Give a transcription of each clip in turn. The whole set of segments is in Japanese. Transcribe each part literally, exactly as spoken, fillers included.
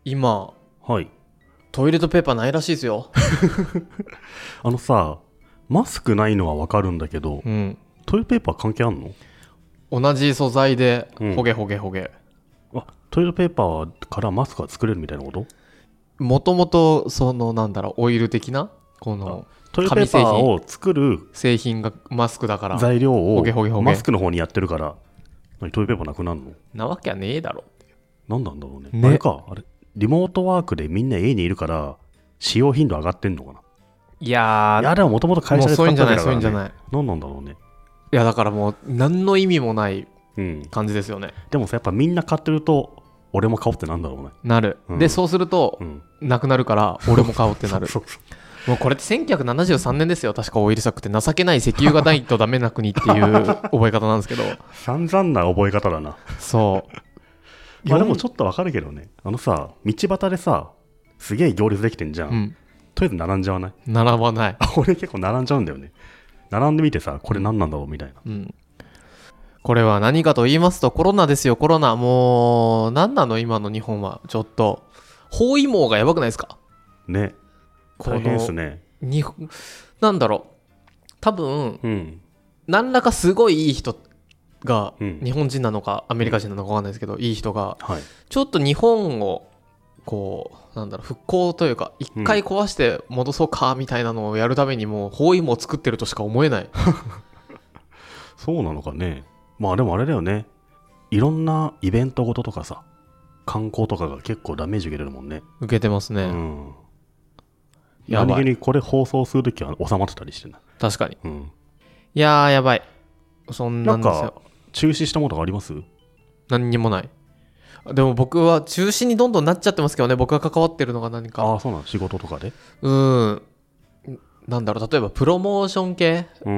今はいトイレットペーパーないらしいですよあのさ、マスクないのはわかるんだけど、 うん、 トイレットペーパー関係あんの？ 同じ素材でうんほげほげほげ、 あ、トイレットペーパーからマスクが作れるみたいなこと？ もともとそのなんだろうオイル的なこのトイレットペーパーを作る製品がマスクだから材料をほげほげほげマスクの方にやってるから、何トイレットペーパーなくなるの？ なわけはねえだろ。 なんなんだろうね。 ねあれか、あれリモートワークでみんな家にいるから使用頻度上がってんのかな。 いやーいやでももともと会社で使ってたからね。 そういうんじゃないそういうんじゃない。 何なんだろうね。 いやだからもう何の意味もないうん感じですよね。 でもさ、やっぱみんな買ってると俺も買おうってなんだろうね。 なる、 うんでそうすると、 うん、 なくなるから俺も買おうってなるそうそうもうこれってせんきゅうひゃくななじゅうさんねんですよ確かオイルショックって。情けない石油がないとダメな国っていう覚え方なんですけど散々な覚え方だな。 そうまあでもちょっとわかるけどね。あのさ、道端でさ、すげえ行列できてんじゃん、 うん、 とりあえず並んじゃわない？ 並ばない。 俺結構並んじゃうんだよね。並んでみてさ、これ何なんだろうみたいな、 うん、これは何かと言いますとコロナですよ。コロナもう何なの今の日本は。ちょっと包囲網がやばくないですかね。大変ですね。 になんだろう多分、 うん、 何らかすごいいい人が、 うん、 日本人なのかアメリカ人なのか分かんないですけど、いい人が、 はい、 ちょっと日本をこうなんだろう復興というか一回壊して戻そうかみたいなのをやるためにもう包囲網を作ってるとしか思えないそうなのかね。まあでもあれだよね、いろんなイベントごととかさ、観光とかが結構ダメージ受けてるもんね。 受けてますね、 うん、 やばい。 何気にこれ放送するときは収まってたりしてな。 確かに、 うん、 いやーやばい。そんなんですよ。 なんか中止したものがあります？ 何にもない。でも僕は中止にどんどんなっちゃってますけどね。僕が関わってるのが何か。 ああ、そうなの。仕事とかで。 うんなんだろう例えばプロモーション系、 うん、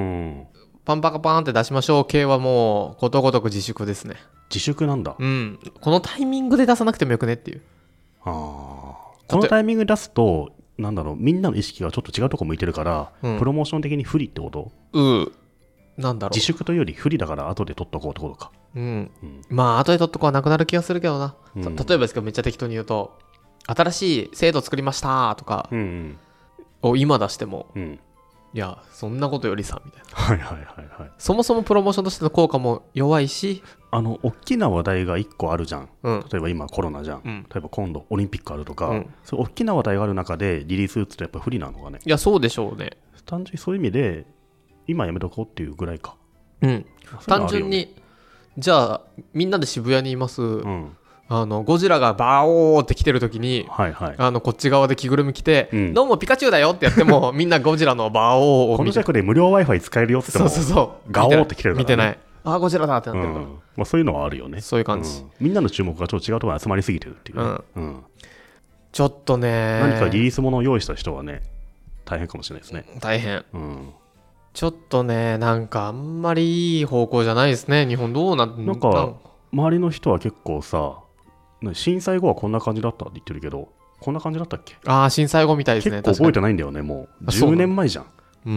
パンパカパーンって出しましょう系はもうことごとく自粛ですね。 自粛なんだ。 うんこのタイミングで出さなくてもよくねっていう。 ああ、このタイミングで出すとなんだろう、みんなの意識がちょっと違うとこ向いてるから、うん、プロモーション的に不利ってこと？ うんなんだろう自粛というより不利だから後で取っとこうってことか。 うん、うん、まあ後で取っとこうはなくなる気がするけどな、うん、例えばですけどめっちゃ適当に言うと新しい制度作りましたとかを今出しても、うん、いやそんなことよりさみたいな、 はいはいはいはい、 そもそもプロモーションとしての効果も弱いし、 あの大きな話題がいっこあるじゃん、うん、例えば今コロナじゃん、うん、例えば今度オリンピックあるとか、うん、そういう大きな話題がある中でリリース打つとやっぱ不利なのかね。 いやそうでしょうね。 単純にそういう意味で今やめとこうっていうぐらいか。 うん、単純にじゃあみんなで渋谷にいます、うん、あのゴジラがバーオーって来てる時に、はいはい、あのこっち側で着ぐるみ着て、うん、どうもピカチュウだよってやってもみんなゴジラのバーオーをこの近くで無料 Wi-Fi 使えるよって言ってもそうそうそうガオーって来てるから、ね、 見てないあゴジラだってなってるから、 うんまあ、そういうのはあるよね。 そういう感じ、 うん、みんなの注目がちょっと違うところに集まりすぎてるっていう、ねうんうん、 ちょっとね何かリリースものを用意した人はね大変かもしれないですね。 大変、うんちょっとねなんかあんまりいい方向じゃないですね日本。どうなんなんか周りの人は結構さ震災後はこんな感じだったって言ってるけどこんな感じだったっけ？ ああ震災後みたいですね。 結構覚えてないんだよね。もうじゅうねんまえじゃん。 うん、うん、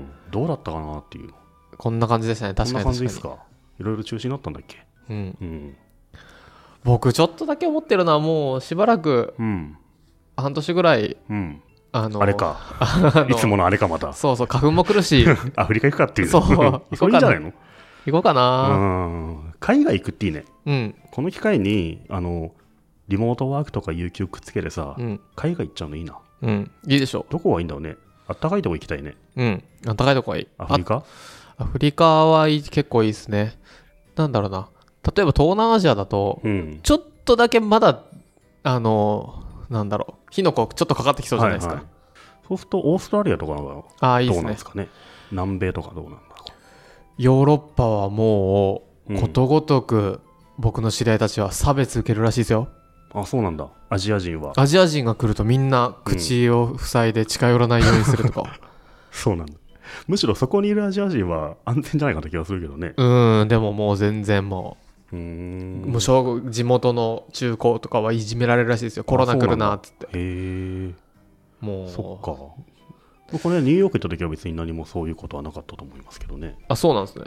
どうだったかなっていう。 こんな感じでしたね。確かに確かに。 こんな感じですか。いろいろ中止になったんだっけ？ うん、うん、僕ちょっとだけ思ってるのはもうしばらく半年ぐらい、 うんあのあれかあいつものあれかまたそうそう花粉も来るしアフリカ行くかっていうそう行こうかな。いいんじゃないの？ 行こうかな。 うん海外行くっていいね、 うん、 この機会にあのリモートワークとか有給くっつけてさ、うん、海外行っちゃうのいいな。 うんいいでしょ。 どこがいいんだろうね。あったかいとこ行きたいね。 うんあったかいとこがいい。 アフリカアフリカはいい結構いいですね。なんだろうな例えば東南アジアだと、うん、ちょっとだけまだあのなんだろう火の粉ちょっとかかってきそうじゃないですか、はいはい。 そうするとオーストラリアとかのあいいですね。 どうなんですかね。南米とかどうなんだろう。 ヨーロッパはもうことごとく僕の知り合いたちは差別受けるらしいですよ。 あそうなんだ。アジア人はアジア人が来るとみんな口を塞いで近寄らないようにするとか、うん、 そうなんだ。むしろそこにいるアジア人は安全じゃないかって気がするけどね。 うんでももう全然もううーん無償地元の中高とかはいじめられるらしいですよ。コロナ来るなっつって。 へえもうそっか。これニューヨーク行った時は別に何もそういうことはなかったと思いますけどね。 あそうなんですね、 うん、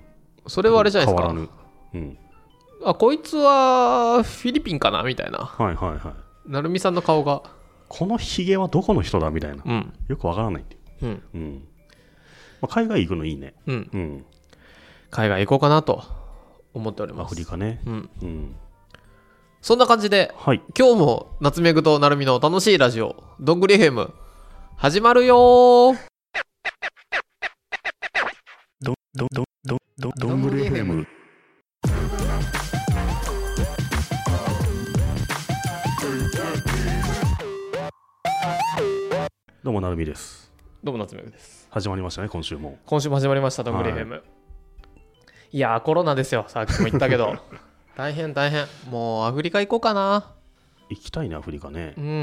それはあれじゃないですか。 変わらぬ、うん、 あこいつはフィリピンかなみたいな。 はいはいはい。 成美さんの顔がこのヒゲはどこの人だみたいな、うん、よくわからないっていう、うんうんまあ、海外行くのいいね、うんうん、 海外行こうかなと思っております。 アフリカね、うんうん、 そんな感じで、はい、今日も夏目ぐとなるみの楽しいラジオどんぐり エフエム 始まるよー。 どどどどどどんぐり エフエム。どうもなるみです。 どうも夏目です。 始まりましたね、今週も。 今週も始まりましたどんぐり エフエム、はい、いやーコロナですよ、さっきも言ったけど大変大変。もうアフリカ行こうかな。 行きたいね、アフリカね、うん、うん、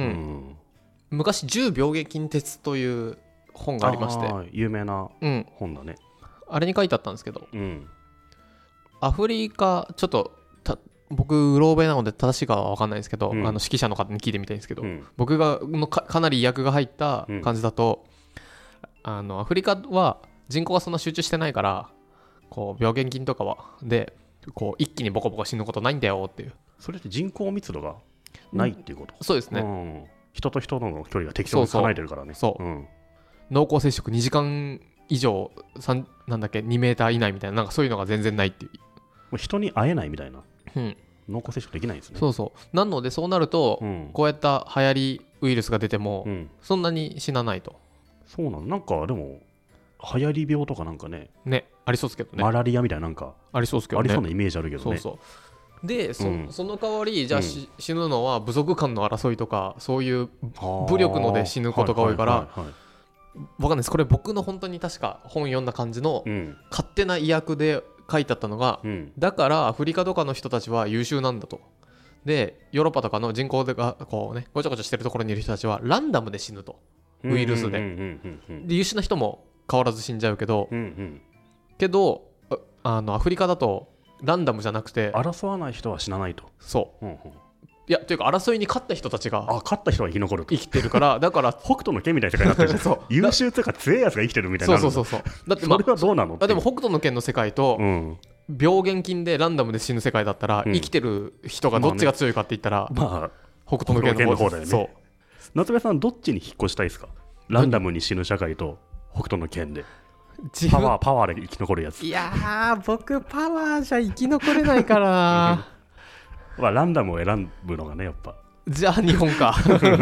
昔じゅう病原菌鉄という本がありまして、 有名な本だね、 うん、あれに書いてあったんですけど、うん、アフリカちょっと僕うろ覚えなので正しいかは分かんないですけど、うん、あの指揮者の方に聞いてみたいんですけど、うん、僕がの か, かなり意訳が入った感じだと、うん、あのアフリカは人口がそんな集中してないからこう病原菌とかはでこう一気にボコボコ死ぬことないんだよっていう。 それって人口密度がないっていうこと、 うん、そうですね、 うん、人と人との距離が適当に離れてるからね。 そうそう、うん、濃厚接触にじかん以上なんだっけにメーター以内みたいな、なんかそういうのが全然ないっていう。 もう人に会えないみたいな、うん、濃厚接触できないですね。 そうそうなのでそうなると、うん、こうやった流行りウイルスが出ても、うん、そんなに死なないと。 そうなの。なんかでも流行り病とかなんかねねありそうですけどね。 マラリアみたいななんかありそうですけどね。 ありそうなイメージあるけどね。 そうそうで そ,、うん、その代わりじゃあ、うん、死ぬのは部族間の争いとかそういう武力ので死ぬことが多いから、はいはいはいはい、分かんないです。これ僕の本当に確か本読んだ感じの、うん、勝手な意訳で書いてあったのが、うん、だからアフリカとかの人たちは優秀なんだと。でヨーロッパとかの人口がこうねごちゃごちゃしてるところにいる人たちはランダムで死ぬと、ウイルスで、で優秀な人も変わらず死んじゃうけど、うんうん、けど あ, あのアフリカだとランダムじゃなくて争わない人は死なないと。 そう、うんうん、いやというか争いに勝った人たちがあ勝った人は生き残ると生きてるからだから北斗の拳みたいな世界になってるじゃんそう優秀というか強いやつが生きてるみたいな。 そうそうそうそうだって、 まあ、それはどうなのって。 でも北斗の拳の世界と、うん病原菌でランダムで死ぬ世界だったら、うん、生きてる人がどっちが強いかって言ったら、まあね、北斗の拳の方だよね。そう夏目さんどっちに引っ越したいですか。ランダムに死ぬ社会と北斗の拳でパワーパワーで生き残るやつ。 いやー僕パワーじゃ生き残れないからまあランダムを選ぶのがねやっぱ。 じゃあ日本か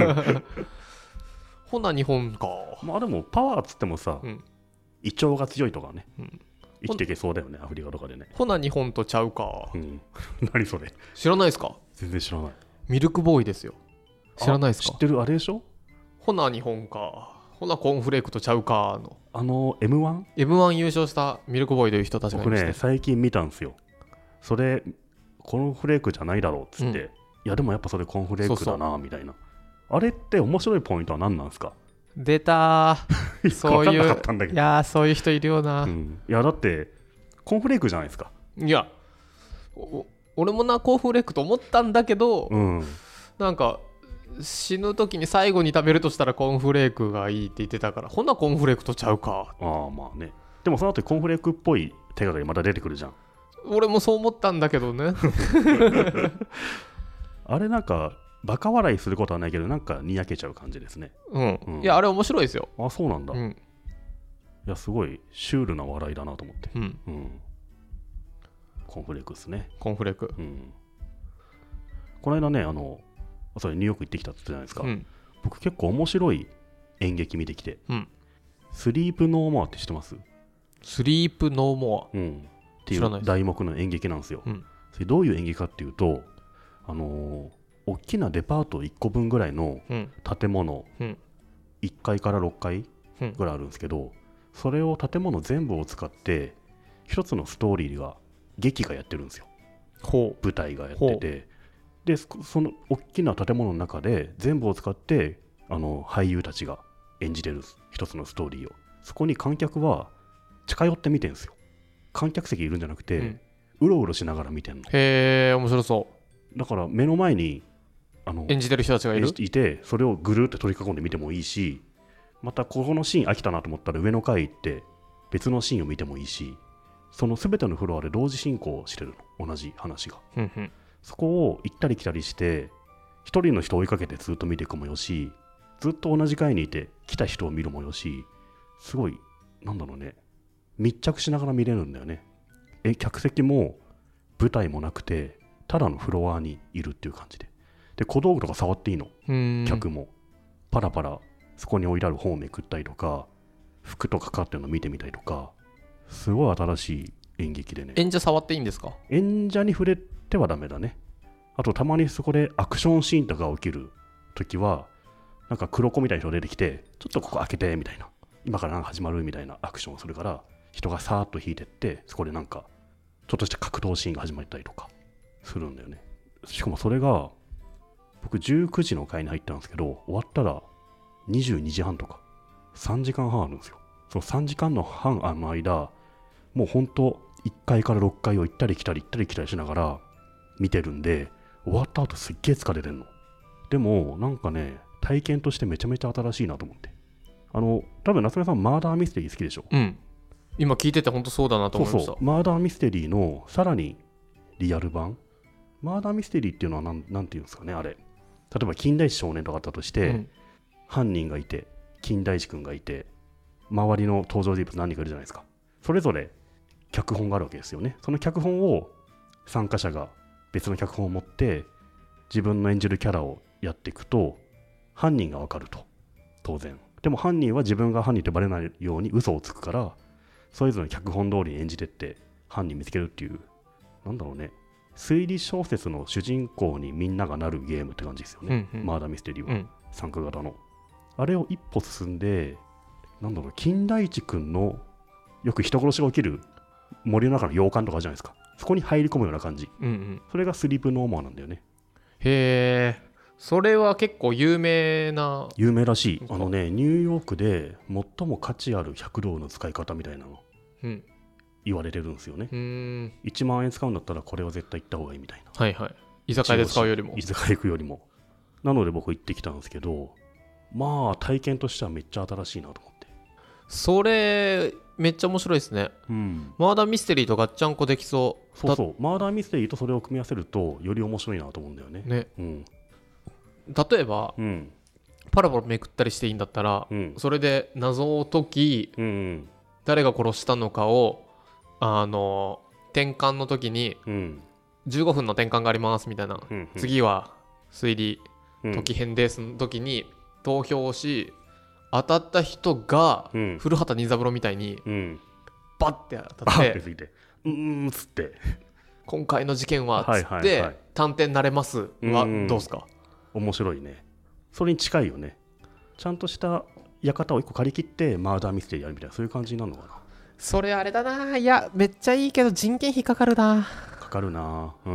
ほな日本か。 まあでもパワーっつってもさ、うん、胃腸が強いとかね、うん生きていけそうだよねアフリカとかでね。 ほな日本とちゃうか、うん、 何それ知らないですか。 全然知らない。 ミルクボーイですよ。知らないですか。 知ってるあれでしょ。 ほな日本かほなコーンフレークとちゃうかのあの エムワン? エムワン 優勝したミルクボーイという人たちがいまして、 僕ね最近見たんですよ。それコーンフレークじゃないだろうっつって、うん、いやでもやっぱそれコーンフレークだなみたいな。あれって面白いポイントは何なんですか。 出たそういういやそういう人いるよな、うん、 いやだってコーンフレークじゃないですか。 いや俺もなコーンフレークと思ったんだけど、うん、なんか死ぬ時に最後に食べるとしたらコーンフレークがいいって言ってたからほなコーンフレークとちゃうか。 ああまあね。でもその後コーンフレークっぽい手がかりまた出てくるじゃん。 俺もそう思ったんだけどねあれなんかバカ笑いすることはないけどなんかにやけちゃう感じですね。 うん、うん、いやあれ面白いですよ。 あそうなんだ、うん、いやすごいシュールな笑いだなと思って、うんうん、コーンフレークですね。 コーンフレーク、うん、 この間ねあのそれニューヨーク行ってきたって言ったじゃないですか、うん、僕結構面白い演劇見てきて、うん、スリープノーモアって知ってます？ スリープノーモア、 うん、っていう題目の演劇なんですよ、うん、それどういう演劇かっていうとあのー、大きなデパートいっこぶんぐらいの建物、うん、いっかいからろっかいぐらいあるんですけど、うん、それを建物全部を使って一つのストーリーが劇がやってるんですよ。 ほう舞台がやっててでその大きな建物の中で全部を使ってあの俳優たちが演じてる一つのストーリーをそこに観客は近寄って見てるんですよ。観客席いるんじゃなくて、うん、うろうろしながら見てるの。 へー面白そう。 だから目の前にあの演じてる人たちがいるいてそれをぐるっと取り囲んで見てもいいしまたここのシーン飽きたなと思ったら上の階行って別のシーンを見てもいいしその全てのフロアで同時進行してるの同じ話が、うんうん、そこを行ったり来たりして一人の人を追いかけてずっと見ていくもよし、ずっと同じ階にいて来た人を見るもよし、すごいなんだろうね、密着しながら見れるんだよね。え客席も舞台もなくてただのフロアにいるっていう感じで、で小道具とか触っていいの。客もパラパラそこに置いてある本をめくったりとか、服とかかってるの見てみたりとか、すごい新しい演劇でね。 演者触っていいんですか？ 演者に触れてはダメだね。あとたまにそこでアクションシーンとか起きるときは、なんか黒子みたいな人が出てきて、ちょっとここ開けてみたいな、今からなんか始まるみたいなアクションをするから、人がさーっと引いてって、そこでなんかちょっとした格闘シーンが始まったりとかするんだよね。しかもそれが僕じゅうくじの回に入ったんですけど、終わったらにじゅうにじはんとかさんじかんはんあるんですよ。そのさんじかんの半の間、もうほんといっかいからろっかいを行ったり来たり行ったり来たりしながら見てるんで、終わった後すっげえ疲れてんの。でもなんかね、体験としてめちゃめちゃ新しいなと思って。あの多分夏目さんマーダーミステリー好きでしょ。 うん、今聞いてて本当そうだなと思いました。 そうそう、マーダーミステリーのさらにリアル版。マーダーミステリーっていうのはなんなんていうんですかね、あれ、例えば金田一少年とかあったとして、うん、犯人がいて金田一君がいて周りの登場人物何人かいるじゃないですか。それぞれ脚本があるわけですよね。その脚本を参加者が別の脚本を持って自分の演じるキャラをやっていくと、犯人がわかると、当然。でも犯人は自分が犯人とバレないように嘘をつくから、それぞれの脚本通りに演じてって犯人見つけるっていう、なんだろうね、推理小説の主人公にみんながなるゲームって感じですよね、うんうん、マーダーミステリーは、うん、参加型のあれを一歩進んで、なんだろう、金田一君のよく人殺しが起きる森の中の洋館とかじゃないですか、そこに入り込むような感じ、うんうん、それがスリープノーマーなんだよね。 へー、それは結構有名な。 有名らしい。あのね、ニューヨークで最も価値あるひゃくドルの使い方みたいなの、うん、言われてるんですよね。うーん、いちまんえん使うんだったらこれは絶対行った方がいいみたいな。 はいはい、居酒屋で使うよりも。 居酒屋行くよりも。なので僕行ってきたんですけど、まあ体験としてはめっちゃ新しいなと思って。 それめっちゃ面白いですね、うん、マーダーミステリーとガッチャンコできそう。 そうそう、マーダーミステリーとそれを組み合わせるとより面白いなと思うんだよね。ね、うん、 例えば、うん、パラパラめくったりしていいんだったら、うん、それで謎を解き、うんうん、誰が殺したのかをあの転換の時に、うん、じゅうごふんの転換がありますみたいな、うんうん、次は推理解き編ですの時に投票をし、当たった人が、うん、古畑任三郎みたいに、うん、バッて当たってうーんつって今回の事件はつって、はいはいはい、探偵になれますはどうすか。 面白いね。それに近いよね。ちゃんとした館をいっこ借り切ってマーダーミステリーやるみたいな、そういう感じになるのかな。 それあれだな。いやめっちゃいいけど人件費かかるな。 かかるな。うん。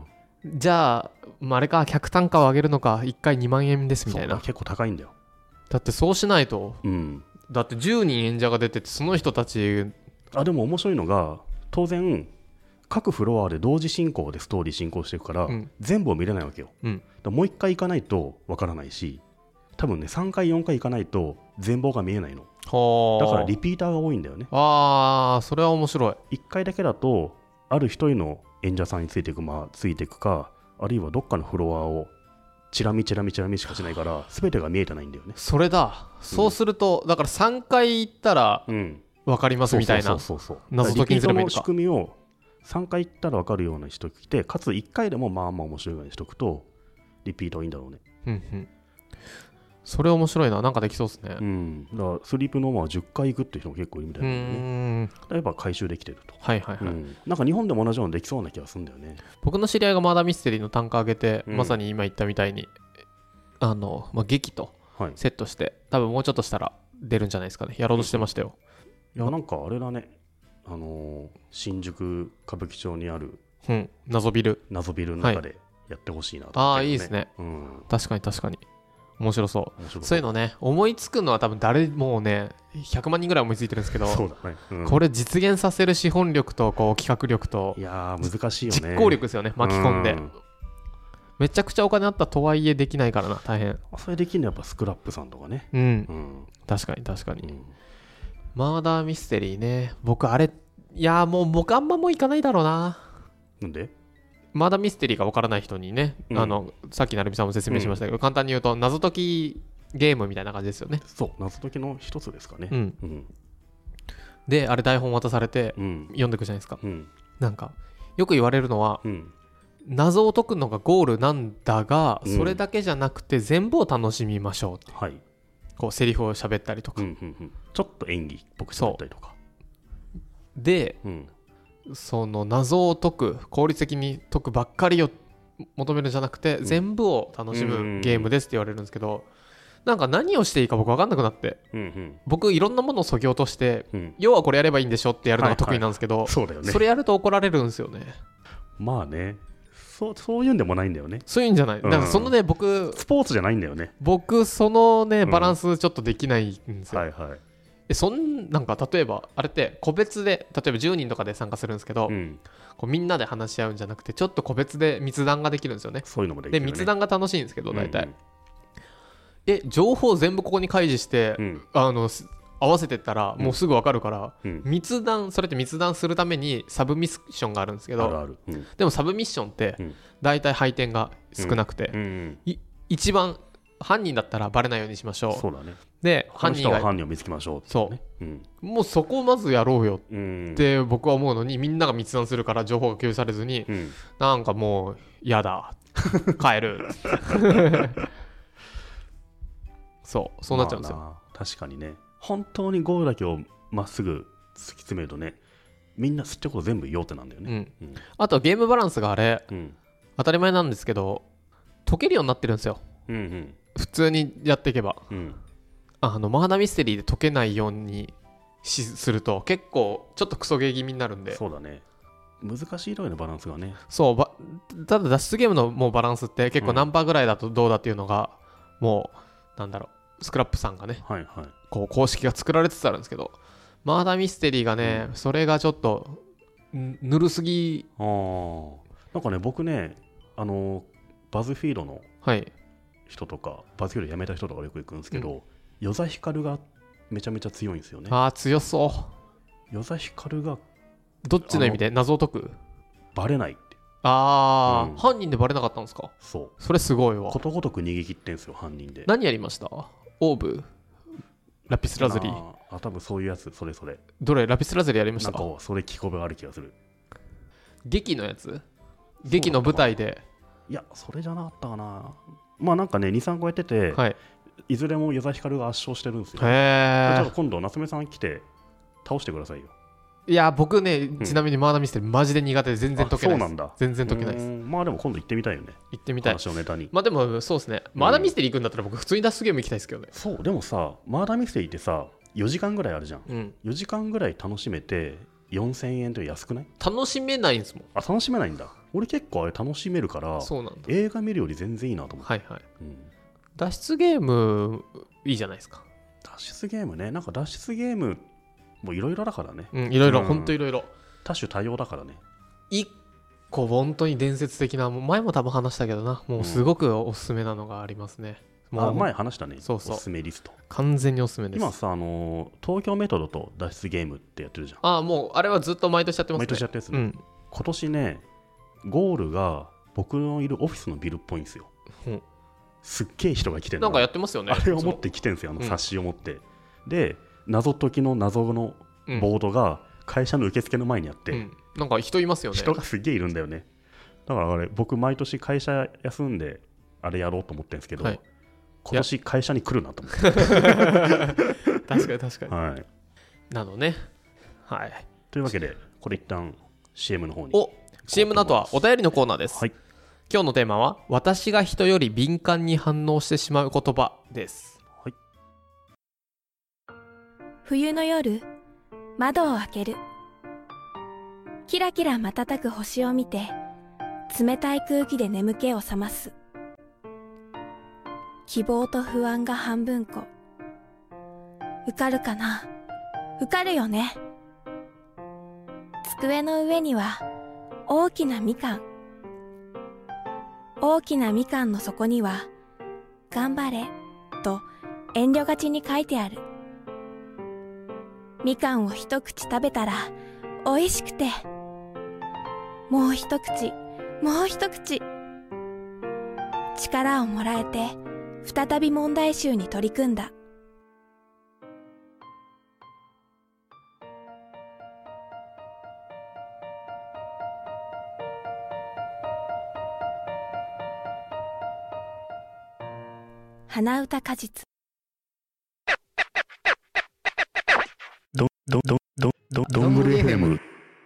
じゃあ、まあ、あれか、客単価を上げるのか、いっかいにまんえんですみたいな。 結構高いんだよ。 だってそうしないと、うん、だってじゅうにん演者が出てて、その人たち。 あ、でも面白いのが、当然各フロアで同時進行でストーリー進行していくから、うん、全部を見れないわけよ、うん、だもういっかい行かないとわからないし、多分ねさんかいよんかい行かないと全貌が見えないの。だからリピーターが多いんだよね。 あー、それは面白い。 いっかいだけだとある一人の演者さんについていく、まあ、ついていくか、あるいはどっかのフロアをチラ見チラ見チラ見しかしないから全てが見えてないんだよね。 それだ。そうすると、うん、だからさんかい行ったら分かりますみたいな謎解きにすればいいのか。リピートの仕組みをさんかい行ったら分かるようにしときて、かついっかいでもまあまあ面白いようにしとくとリピートいいんだろうね。うんうん、 それ面白いな。なんかできそうですね。 うん、だからスリープノーマーはじゅっかい行くっていう人も結構いるみたいなんだよね。だからやっぱ回収できてると。はいはいはい、うん、なんか日本でも同じようなできそうな気がするんだよね。 僕の知り合いがマーダーミステリーの単価上げて、うん、まさに今言ったみたいにあの、まあ、劇とセットして、はい、多分もうちょっとしたら出るんじゃないですかね。やろうとしてましたよ。 いやなんかあれだね、あのー、新宿歌舞伎町にある、 うん、謎ビル謎ビルの中でやってほしいなと思って、ね。 ああいいですね、うん、確かに確かに面白そう。面白そう。そういうのね、思いつくのは多分誰もうねひゃくまんにんぐらい思いついてるんですけど、そうだね、うん、これ実現させる資本力とこう企画力と、 いやー難しいよね。 実行力ですよね。巻き込んで、うん、めちゃくちゃお金あったとはいえできないからな、大変。 それできるのはやっぱスクラップさんとかね。 うん、うん、確かに確かに、うん、マーダーミステリーね。僕あれ、いやもう僕あんまもう行かないだろうな。 なんで？ マーダーミステリーが分からない人にね、うん、あのさっき成美さんも説明しましたけど、うん、簡単に言うと謎解きゲームみたいな感じですよね。 そう謎解きの一つですかね、 うんうん、であれ台本渡されて読んでいくじゃないですか、うん、なんかよく言われるのは、うん、謎を解くのがゴールなんだが、うん、それだけじゃなくて全部を楽しみましょうって、はい、こうセリフを喋ったりとか、うんうんうん、 ちょっと演技っぽく喋ったりとかで、うん、その謎を解く効率的に解くばっかりを求めるんじゃなくて、うん、全部を楽しむゲームですって言われるんですけど、なんか何をしていいか僕分かんなくなって、うんうん、僕いろんなものを削ぎ落として、うん、要はこれやればいいんでしょってやるのが得意なんですけど、はいはい、そうだよね、それやると怒られるんですよね。 まあね、そう、そういうんでもないんだよね。 そういうんじゃない、うん、なんかそのね僕スポーツじゃないんだよね。 僕そのねバランスちょっとできないんですよ、 うん、はいはい。 えそんなんか例えばあれって個別で例えばじゅうにんとかで参加するんですけど、うん、こうみんなで話し合うんじゃなくてちょっと個別で密談ができるんですよね。 そういうのもできる、ね、 で密談が楽しいんですけど大体、うんうん、え情報全部ここに開示して、うん、あの合わせてったらもうすぐ分かるから、うん、密談それって密談するためにサブミッションがあるんですけど、あるある、うん、でもサブミッションって大体配点が少なくて、うんうん、一番犯人だったらバレないようにしましょう。そうだね。で犯人が犯人を見つけましょう、ね、 そう、うん、もうそこをまずやろうよって僕は思うのに、みんなが密談するから情報が共有されずに、うん、なんかもう嫌だ帰るそうそうなっちゃうんですよ、まあ、確かにね。本当にゴールだけをまっすぐ突き詰めるとね、みんな知ってること全部言おうってなんだよね、 うんうん、あとゲームバランスがあれ、うん、当たり前なんですけど解けるようになってるんですよ、うんうん、普通にやっていけば、うん、あのマーダーミステリーで解けないようにしすると結構ちょっとクソゲー気味になるんで。 そうだね、難しいところのバランスがね。 そうばただ脱出ゲームのもうバランスって結構何パーぐらいだとどうだっていうのが、うん、もうなんだろうスクラップさんがね、はいはい、こう公式が作られつつあるんですけど、マーダーミステリーがね、うん、それがちょっとぬるすぎ。 あなんかね僕ねあのバズフィードの人とか、はい、バズフィード辞めた人とかよく行くんですけど、うん、与座ヒカルがめちゃめちゃ強いんですよね。 ああ強そう。 与座ヒカルがどっちの意味で謎を解くバレないって。 ああ、うん、犯人でバレなかったんですか。そうそれすごいわ。 ことごとく逃げ切ってんすよ犯人で。 何やりました？オーブラピスラズリ。 ああ多分そういうやつ。それそれどれラピスラズリやりましたか。 なんかそれ聞こえがある気がする。 劇のやつ劇の舞台で。 いやそれじゃなかったかな。まあなんかね にさんこやってて、はい、いずれも与座ヒカルが圧勝してるんですよ。へえ。ちょっと今度夏目さん来て倒してくださいよ。 いや僕ね、うん、ちなみにマーダーミステリーマジで苦手で全然解けないです。そうなんだ。全然解けないです。 まあでも今度行ってみたいよね。 行ってみたい。 話をネタに。 まあでもそうですね、うん、マーダーミステリー行くんだったら僕普通に脱出ゲーム行きたいですけどね。 そうでもさマーダーミステリーってさよじかんぐらいあるじゃん、うん、よじかんぐらい楽しめてよんせんえんと安くない？ 楽しめないんですもん。 あ楽しめないんだ。俺結構あれ楽しめるからそうなんだ。映画見るより全然いいなと思って。はいはい、うん、 脱出ゲームいいじゃないですか。 脱出ゲームね。なんか脱出ゲームもういろいろだからね。 いろいろ本当いろいろ多種多様だからね。 一個本当に伝説的な、前も多分話したけどな、もうすごくおすすめなのがありますね、 うん、もうあ前話したね。そうそうおすすめリスト完全におすすめです。 今さあの東京メトロと脱出ゲームってやってるじゃん。 ああもうあれはずっと毎年やってますね。 毎年やってるやつね、うん、今年ねゴールが僕のいるオフィスのビルっぽいんですよ、うん、すっげえ人が来てる。 なんかやってますよね。 あれを持って来てるんですよ、あの冊子を持って、うん、で謎解きの謎のボードが会社の受付の前にあって、うん、なんか人いますよね。人がすげえいるんだよね。だからあれ僕毎年会社休んであれやろうと思ってるんですけど、はい、今年会社に来るなと思って確かに確かに、はい、なのね、はい、 というわけでこれ一旦 シーエム の方に。 お シーエム の後はお便りのコーナーです、はい、今日のテーマは私が人より敏感に反応してしまう言葉です、はい、 冬の夜窓を開ける。キラキラ瞬く星を見て冷たい空気で眠気を覚ます。希望と不安が半分こ。受かるかな？受かるよね。机の上には大きなみかん。大きなみかんの底には頑張れと遠慮がちに書いてある。みかんを一口食べたら美味しくて、もう一口もう一口。力をもらえて再び問題集に取り組んだ。鼻歌果実。 どどどどどどんぐり エフエム。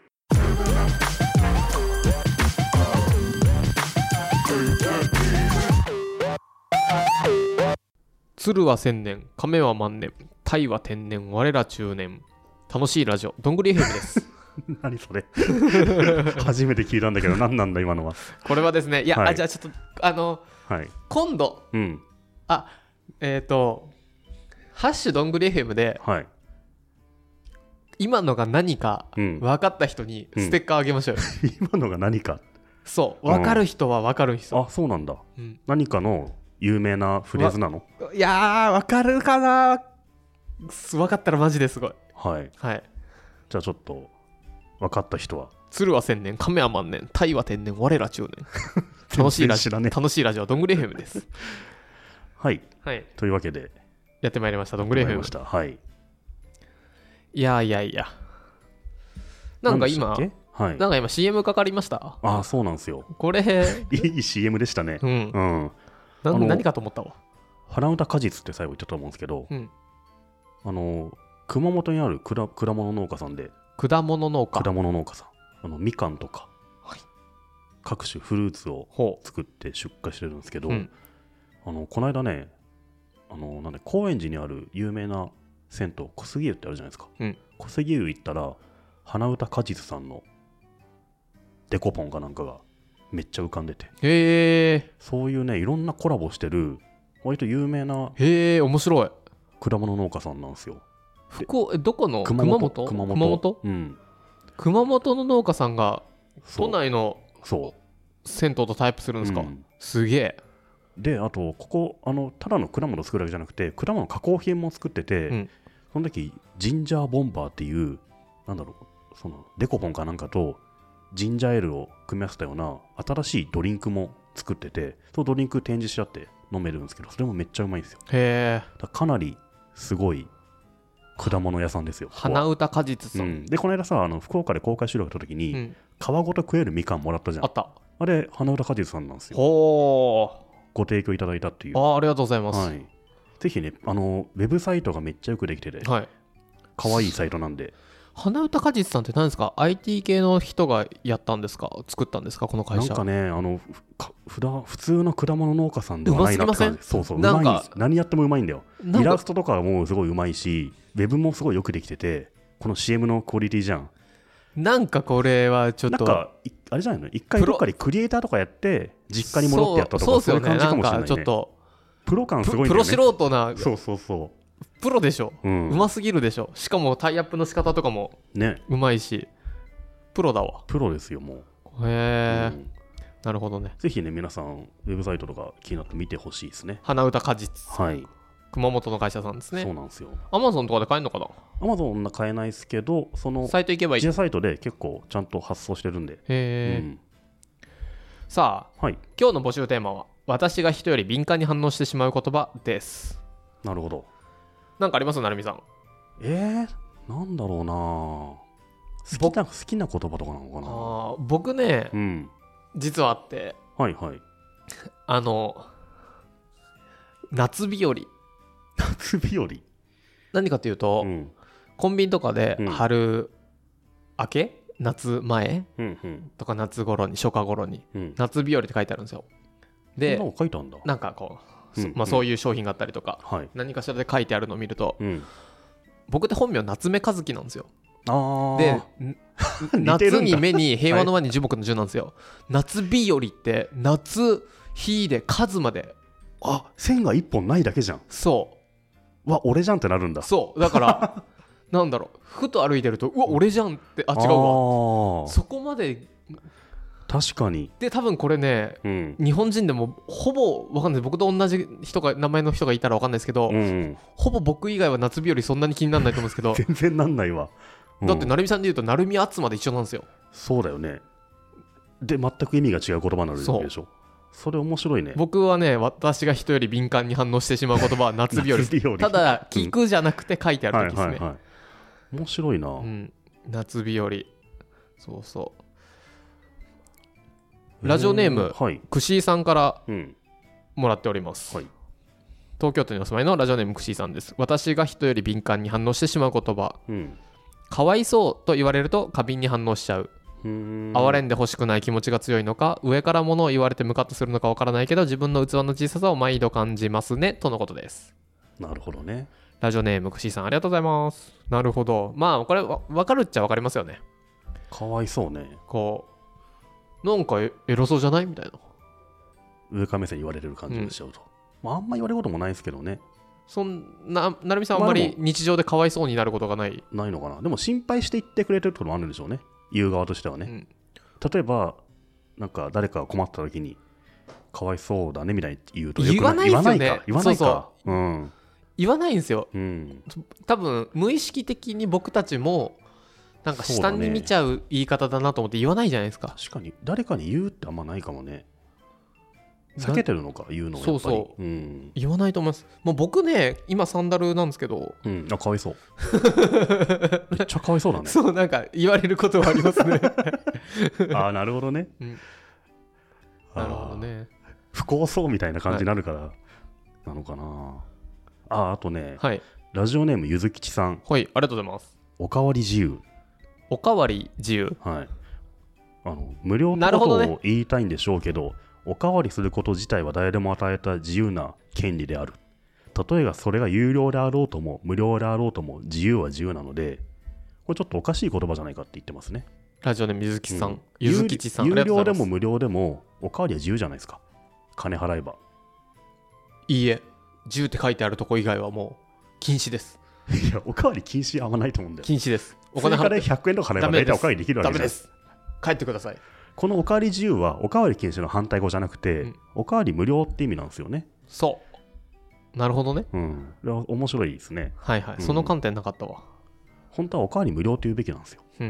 鶴は千年、亀は万年、鯛は天然、我ら中年。楽しいラジオ、どんぐり エフエム です。 何それ初めて聞いたんだけど、何なんだ今のは。 これはですね、いや、はい、あじゃあちょっとあの、はい、今度、うん、あえっ、ー、とハッシュどんぐり エフエム で、はい、今のが何か分かった人にステッカーあげましょうよ、 うん、今のが何か、 そう分かる人は分かる人、 うん、あそうなんだ、うん、何かの有名なフレーズなの？ いやー分かるかな。分かったらマジですごい。 はい、はい、じゃあちょっと分かった人は。 鶴は千年、亀は万年、鯛は天然、我ら中年。楽しいラジオ、ね、楽しいラジオどんぐり エフエム です。 はい、はい、というわけでやってまいりましたどんぐり エフエム。 はい。 いやいやいや、なんか今、はい、なんか今 シーエム かかりました。 ああそうなんですよ。 これいい シーエム でしたね。うん。うんな何かと思ったわ。 花歌果実って最後言ったと思うんですけど、うん、あの熊本にある果果物農家さんで、 果物農家果物農家さん、あのみかんとか、はい、各種フルーツを作って出荷してるんですけど、うん、あのこの間ね、あのなんで高円寺にある有名な銭湯小杉湯ってあるじゃないですか、うん、小杉湯行ったら花歌果実さんのデコポンかなんかがめっちゃ浮かんでて、 へー、 そういうねいろんなコラボしてる割と有名なへー面白い果物農家さんなんですよ。 福えどこの熊本熊本熊本、うん、熊本の農家さんが都内の銭湯とタイプするんですか、うん、すげえ。 であとここあのただの果物作るわけじゃなくて果物加工品も作ってて、うん、その時ジンジャーボンバーっていうなんだろうそのデコポンかなんかとジンジャーエールを組み合わせたような新しいドリンクも作ってて、そのドリンク展示し合って飲めるんですけど、それもめっちゃうまいんですよ。 へー、 だかなりすごい果物屋さんですよ。 花歌果実さん、うん、 でこの間さあの福岡で公開収録した時に、うん、皮ごと食えるみかんもらったじゃん。 あった。 あれ花歌果実さんなんですよ。 ほー、 ご提供いただいたっていう。 あありがとうございます、はい、 ぜひねあのウェブサイトがめっちゃよくできてて、はい、かわいいサイトなんで。 花歌果実さんって何ですか？ アイティー 系の人がやったんですか？作ったんですかこの会社？ なんかねあのふだ普通の果物農家さんではないなって感じ。そうそう、うまいんです。何やってもうまいんだよ。イラストとかもすごいうまいし、ウェブもすごいよくできてて、この シーエム のクオリティじゃん。 なんかこれはちょっとなんかあれじゃないの、一回どっかでクリエイターとかやって実家に戻ってやったとか、そういう感じかもしれないね。なんかちょっとプロ感すごいんだよね。 プロ素人な。 そうそうそう。 プロでしょ、うん、うますぎるでしょ。しかもタイアップの仕方とかもうまいし、ね、プロだわ。 プロですよもう。へえ、うん、なるほどね。 ぜひね皆さんウェブサイトとか気になって見てほしいですね。 花歌果実、 はい、 熊本の会社さんですね。 そうなんですよ。 アマゾンとかで買えるのかな？ アマゾンは買えないですけど、そのサイト行けばいい。 自社サイトで結構ちゃんと発送してるんで。へえ、うん、さあ、はい、今日の募集テーマは私が人より敏感に反応してしまう言葉です。 なるほど。 なんかあります？なるみさん。 えー、なんだろうな、好きな好きな言葉とかなのかな。 あ僕ね、うん、実はあって、 はいはい、 あの夏日和。 夏日和何かというと、うん、コンビニとかで春明け、うん、夏前、うんうん、とか夏頃に初夏頃に、うん、夏日和って書いてあるんですよ。で、 そんなの書いてあるんだ。 なんかこうそまあ、そういう商品があったりとか、うん、何かしらで書いてあるのを見ると、うん、僕って本名夏目和樹なんですよ。あで夏に目に平和の輪に樹木の樹なんですよ、はい、夏日和って夏日で数まで、 あ線が一本ないだけじゃん。 そうわ俺じゃんってなるんだ。 そうだからなんだろう、ふと歩いてるとうわ俺じゃんって、あ違うわ、そこまで。 確かに。 で多分これね、うん、日本人でもほぼ分かんない、僕と同じ人が名前の人がいたら分かんないですけど、うんうん、ほぼ僕以外は夏日よりそんなに気にならないと思うんですけど全然なんないわ、 うん、だって成美さんで言うと成美敦まで一緒なんですよ。 そうだよね。 で全く意味が違う言葉になるわけでしょ。それ面白いね。 僕はね、私が人より敏感に反応してしまう言葉は夏日和です。ただ聞くじゃなくて書いてある時ですね、うんはいはいはい、 面白いな、 うん、夏日和。そうそうラジオネーム、はい、くしーさんからもらっております、うんはい、東京都にお住まいのラジオネームくしーさんです。私が人より敏感に反応してしまう言葉、うん、かわいそうと言われると過敏に反応しちゃう。哀れんで欲しくない気持ちが強いのか、上から物を言われてムカッとするのかわからないけど、自分の器の小ささを毎度感じますねとのことです。 なるほどね。 ラジオネームくしーさんありがとうございます。なるほど。まあこれ分かるっちゃ分かりますよね。 かわいそうね。こうなんかエロそうじゃないみたいな、 上から目線言われる感じでしょうと、うんまあ、あんま言われることもないですけどね。 そんななるみさんあんまり日常でかわいそうになることがないないのかな。でも心配して言ってくれてることもあるんでしょうね、言う側としてはね、うん、例えばなんか誰か困った時にかわいそうだねみたいに言うとよく言わないですよね。 言わないか言わないかそうそう、うん、 言わないんですよ、うん、多分無意識的に僕たちもなんか下に見ちゃう言い方だなと思って言わないじゃないですか。 確かに誰かに言うってあんまないかもね。避けてるのか言うのはやっぱり。そうそう、うん、 言わないと思います。もう僕ね今サンダルなんですけど、 うん、あかわいそうめっちゃかわいそうだね。 そうなんか言われることはありますねああなるほどね、うん、 なるほどね。 不幸そうみたいな感じになるから、はい、なのかなあ。あとね、はい、ラジオネームゆずきちさん、 はいありがとうございます。 おかわり自由。 おかわり自由、 はい、あの無料ってことを言いたいんでしょうけど、おかわりすること自体は誰でも与えた自由な権利である。例えばそれが有料であろうとも無料であろうとも自由は自由なので、これちょっとおかしい言葉じゃないかって言ってますね。 ラジオネームゆずきさん、 うん、ゆずきちさん有料でも無料でもおかわりは自由じゃないですか。金払えば。 いいえ、自由って書いてあるとこ以外はもう禁止です。 いやおかわり禁止あんまないと思うんだよ。 禁止です。 お金払ってひゃくえんとか払えば大体おかわりできるわけじゃないです。 ダメです。帰ってください。 このおかわり自由はおかわり禁止の反対語じゃなくて、うん、おかわり無料って意味なんですよね。 そうなるほどね、 うん、面白いですね。 はいはい、うん、その観点なかったわ。 本当はおかわり無料って言うべきなんですよ。うん、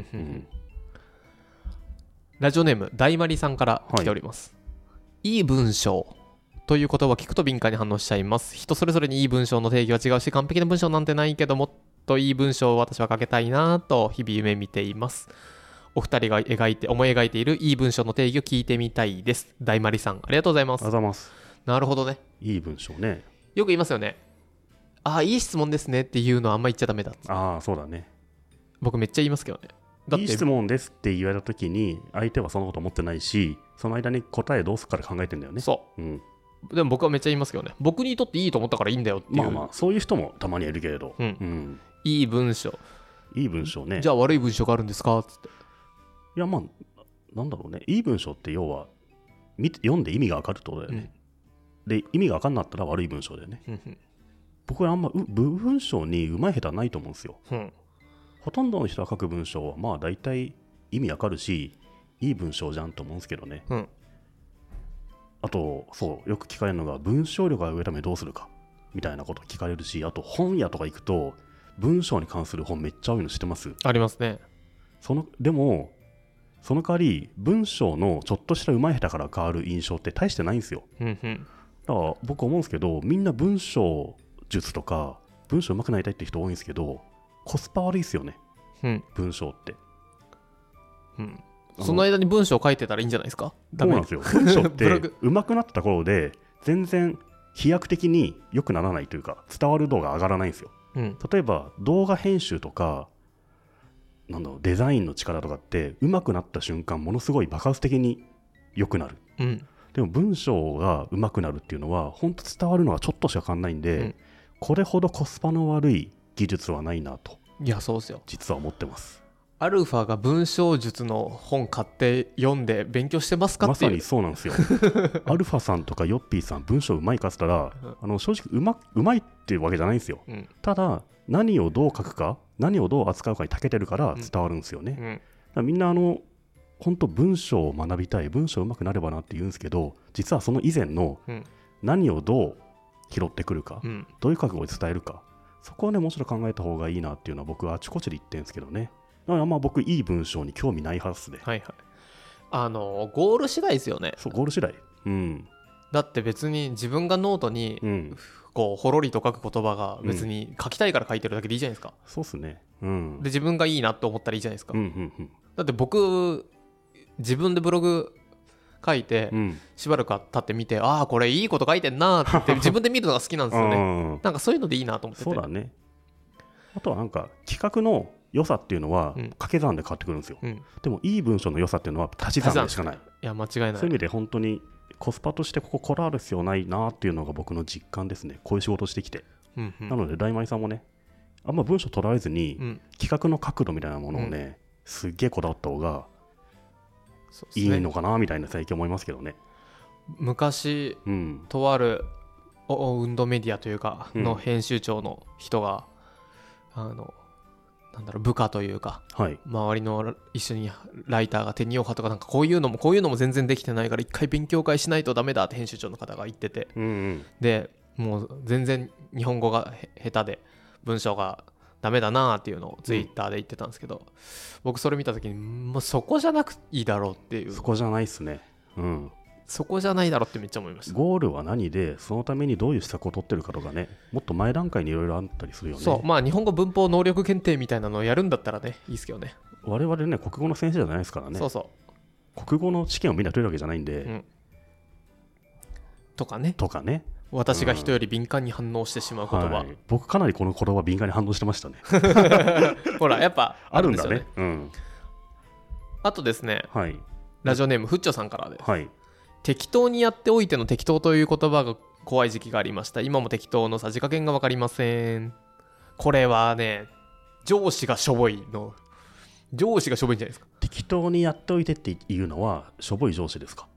ラジオネーム大まりさんから来ております、はい、いい文章という言葉を聞くと敏感に反応しちゃいます。人それぞれにいい文章の定義は違うし、完璧な文章なんてないけどもっといい文章を私は書けたいなと日々夢見ています。お二人が描いて思い描いているいい文章の定義を聞いてみたいです。大まりさんありがとうございます。 ありがとうございます。 なるほどね。 いい文章ね。 よく言いますよね。ああいい質問ですねっていうのはあんま言っちゃダメだ。 ああそうだね。 僕めっちゃ言いますけどね。 だっていい質問ですって言われた時に相手はそのこと思ってないし、その間に答えどうするか考えてんだよね。 そう、うん、でも僕はめっちゃ言いますけどね。僕にとっていいと思ったからいいんだよっていう。 まあまあそういう人もたまにはいるけれど、うんうん、 いい文章いい文章ね。 じゃあ悪い文章があるんですかっつって。 いやまあなんだろうね、いい文章って要は見て読んで意味が分かるってことだよね、うん、で意味が分かんなかったら悪い文章だよね、うんうん、僕はあんま文章にうまい下手はないと思うんですよ、うん、ほとんどの人が書く文章はまあ大体意味分かるしいい文章じゃんと思うんですけどね、うん、あとそうよく聞かれるのが文章力が上のためどうするかみたいなこと聞かれるし、あと本屋とか行くと文章に関する本めっちゃ多いの知ってます？ ありますね。 そのでもその代わり文章のちょっとした上手い下手から変わる印象って大してないんですよ、うんうん、だから僕思うんですけど、みんな文章術とか文章上手くなりたいって人多いんですけどコスパ悪いですよね、うん、文章って、 うん、その間に文章を書いてたらいいんじゃないですか？ そうなんですよ。文章って上手くなったところで全然飛躍的に良くならないというか伝わる度が上がらないんですよ、うん、例えば動画編集とかなんだろうデザインの力とかって上手くなった瞬間ものすごい爆発的に良くなる、うん、でも文章が上手くなるっていうのは本当伝わるのはちょっとしか変わんないんで、うん、これほどコスパの悪い技術はないなと。 いやそうですよ、 実は思ってます。 アルファが文章術の本買って読んで勉強してますかっていう。 まさにそうなんですよアルファさんとかヨッピーさん文章うまいかって言ったら、うん、あの正直うま、うまいっていうわけじゃないんですよ、うん、ただ何をどう書くか何をどう扱うかに長けてるから伝わるんですよね、うんうん、だからみんなあの本当文章を学びたい文章うまくなればなって言うんですけど、実はその以前の何をどう拾ってくるか、うん、どういう覚悟で伝えるか、そこをねもうちょっと考えた方がいいなっていうのは僕はあちこちで言ってるんですけどね。だからまあ僕いい文章に興味ないはずで、はいはい、 あのゴール次第ですよね。 そうゴール次第、うん、 だって別に自分がノートに、うん、こうほろりと書く言葉が別に書きたいから書いてるだけでいいじゃないですか、 うん、そうっすね、うん、 で自分がいいなと思ったらいいじゃないですか、 うんうんうん、 だって僕自分でブログ書いて、うん、しばらく経ってみて、ああこれいいこと書いてんなってって自分で見るのが好きなんですよね、うん、なんかそういうのでいいなと思ってて。 そうだね。あとはなんか企画の良さっていうのは掛け算で変わってくるんですよ、うん、でもいい文章の良さっていうのは足し算でしかない。 いや間違いない。 そういう意味で本当にコスパとしてこここだわる必要ないなっていうのが僕の実感ですね。こういう仕事してきて、うんうん、なので大舞さんもねあんま文章取られずに、うん、企画の角度みたいなものをね、うん、すっげえこだわった方がいいのかなみたいな最近思いますけどね。 昔、うん、とある運動メディアというかの編集長の人が、うん、あのなんだろう部下というか、はい、周りの一緒にライターがテニオハとかなんかこういうのもこういうのも全然できてないから一回勉強会しないとダメだって編集長の方が言ってて、うんうん、でもう全然日本語が下手で文章がダメだなっていうのをツイッターで言ってたんですけど、うん、僕それ見た時にもうそこじゃなくいいだろうっていう。 そこじゃないっすね、うん、 そこじゃないだろうってめっちゃ思いました。 ゴールは何でそのためにどういう施策を取ってるかとかね、もっと前段階にいろいろあったりするよね。 そう、まあ日本語文法能力検定みたいなのをやるんだったらねいいですけどね。 我々ね国語の先生じゃないですからね。 そうそう、 国語の試験をみんな取れるわけじゃないんで、うん、 とかねとかね私が人より敏感に反応してしまう言葉、うんはい、 僕かなりこの言葉敏感に反応してましたねほらやっぱあるんですよね。 あるんだね、うん、 あとですね、 はい、 ラジオネームふっちょさんからです、 はい、 適当にやっておいての適当という言葉が怖い時期がありました。今も適当のさじ加減が分かりません。これはね上司がしょぼいの上司がしょぼいんじゃないですか。 適当にやっておいてっていうのはしょぼい上司ですか。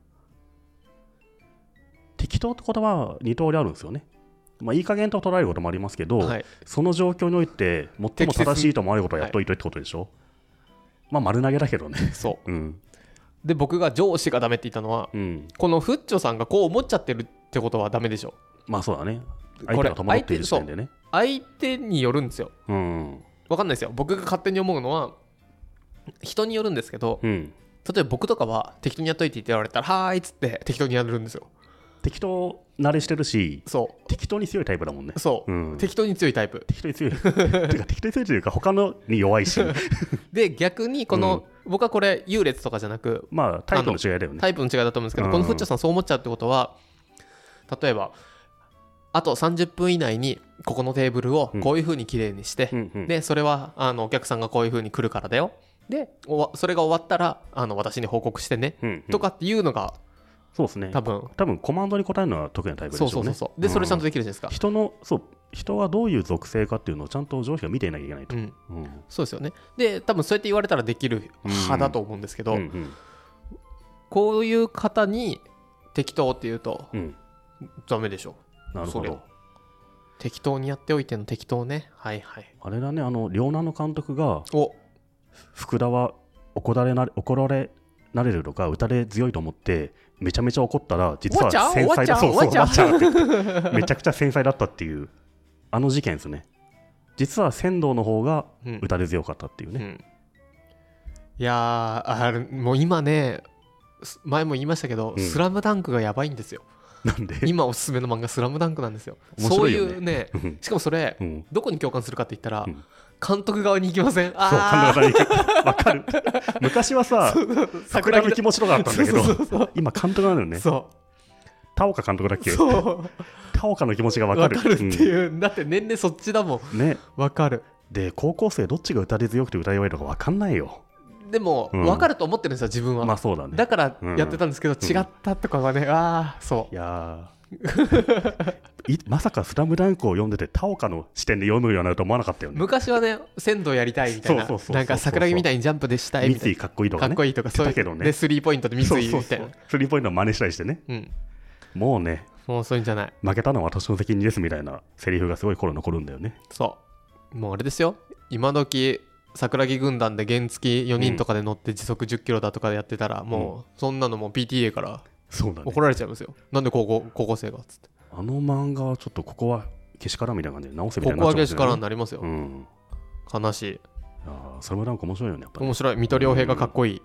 適当って言葉はに通りあるんですよね。まあ、いい加減と捉えることもありますけど、はい、その状況において最も正しいと思われることをやっといてってことでしょ、はい、まあ丸投げだけどね。 そう、うん、で僕が上司がダメって言ったのは、うん、このフッチョさんがこう思っちゃってるってことはダメでしょ。 まあそうだね。相手が戸惑っている時点でね。 相手によるんですよ、うん、分かんないですよ。僕が勝手に思うのは人によるんですけど、うん、例えば僕とかは適当にやっといてって言われたらはーいっつって適当にやるんですよ。 適当慣れしてるし、 そう適当に強いタイプだもんね。 そう、うん、適当に強いタイプ。 適当に強いてか適当に強いというか他のに弱いしで逆にこの、うん、僕はこれ優劣とかじゃなく、 まあタイプの違いだよね。 タイプの違いだと思うんですけど、うん、このフッチャさんそう思っちゃうってことは、例えばあとさんじゅっぷん以内にここのテーブルをこういう風にきれいにして、うんうん、でそれはあのお客さんがこういう風に来るからだよ、でそれが終わったらあの私に報告してね、うんうん、とかっていうのがそうですね。多分多分コマンドに答えるのは得意なタイプでしょうね。 そうそうそう。で、うん、それちゃんとできるじゃないですか。 人のそう人はどういう属性かっていうのをちゃんと上司が見ていなきゃいけないと、うんうん、 そうですよね。で多分そうやって言われたらできる派だと思うんですけど、うんうんうん、こういう方に適当って言うと、うん、ダメでしょ。 なるほど。 適当にやっておいての適当ね。はいはい。 あれだね、あの両南の監督がお福田は怒られな怒られなれるとか打たれ強いと思ってめちゃめちゃ怒ったら実は繊細だ。そうそうそうめちゃくちゃ繊細だったっていうあの事件ですね。実は仙道の方が打たれ強かったっていうね、うんうん、 いやあもう今ね前も言いましたけど、うん、スラムダンクがやばいんですよ。 なんで今おすすめの漫画スラムダンクなんですよ。 面白いよね。 そういうねしかもそれ、うん、どこに共感するかって言ったら、 うん監督側に行きません？ あそう監督側に行く。わかる。昔はさ桜の気持ちとかあったんだけどそうそうそう今監督なのよね。 そう田岡監督だっけ。そう田岡の気持ちがわかる。 わかるっていう、うん、だって年齢そっちだもんね。わかる。 で高校生どっちが打たれ強くて打たれ弱いとかわかんないよ。 でも、うん、分かると思ってるんですよ自分は。 まあそうだね。 だからやってたんですけど、うん、違ったとかはね、ああそう。 いやまさかスラムダンクを読んでて田岡の視点で読むようになると思わなかったよね。 昔はね仙道やりたいみたいな、なんか桜木みたいにジャンプでしたいみたいな、 三井かっこいいとかね、 かっこいいとかそういう、 ね、 でスリーポイントで三井みたいな、そうそうそう、 スリーポイントの真似したりしてね、うん、もうねもうそういうんじゃない、 負けたのは私の責任ですみたいなセリフがすごい頃残るんだよね。 そうもうあれですよ、今時桜木軍団で原付よにんとかで乗って時速じゅっキロだとかでやってたら、うん、もうそんなのも ピーティーエー から怒られちゃいますよ、ね、なんで高校、高校生がっつって。 あの漫画はちょっとここはけしからんみたいな感じで直せみたいになっちゃうんですよね。 ここはけしからんになりますよ、うん、悲しい。 いやスラムダンク面白いよねやっぱり、ね、 面白い。水戸良平がかっこいい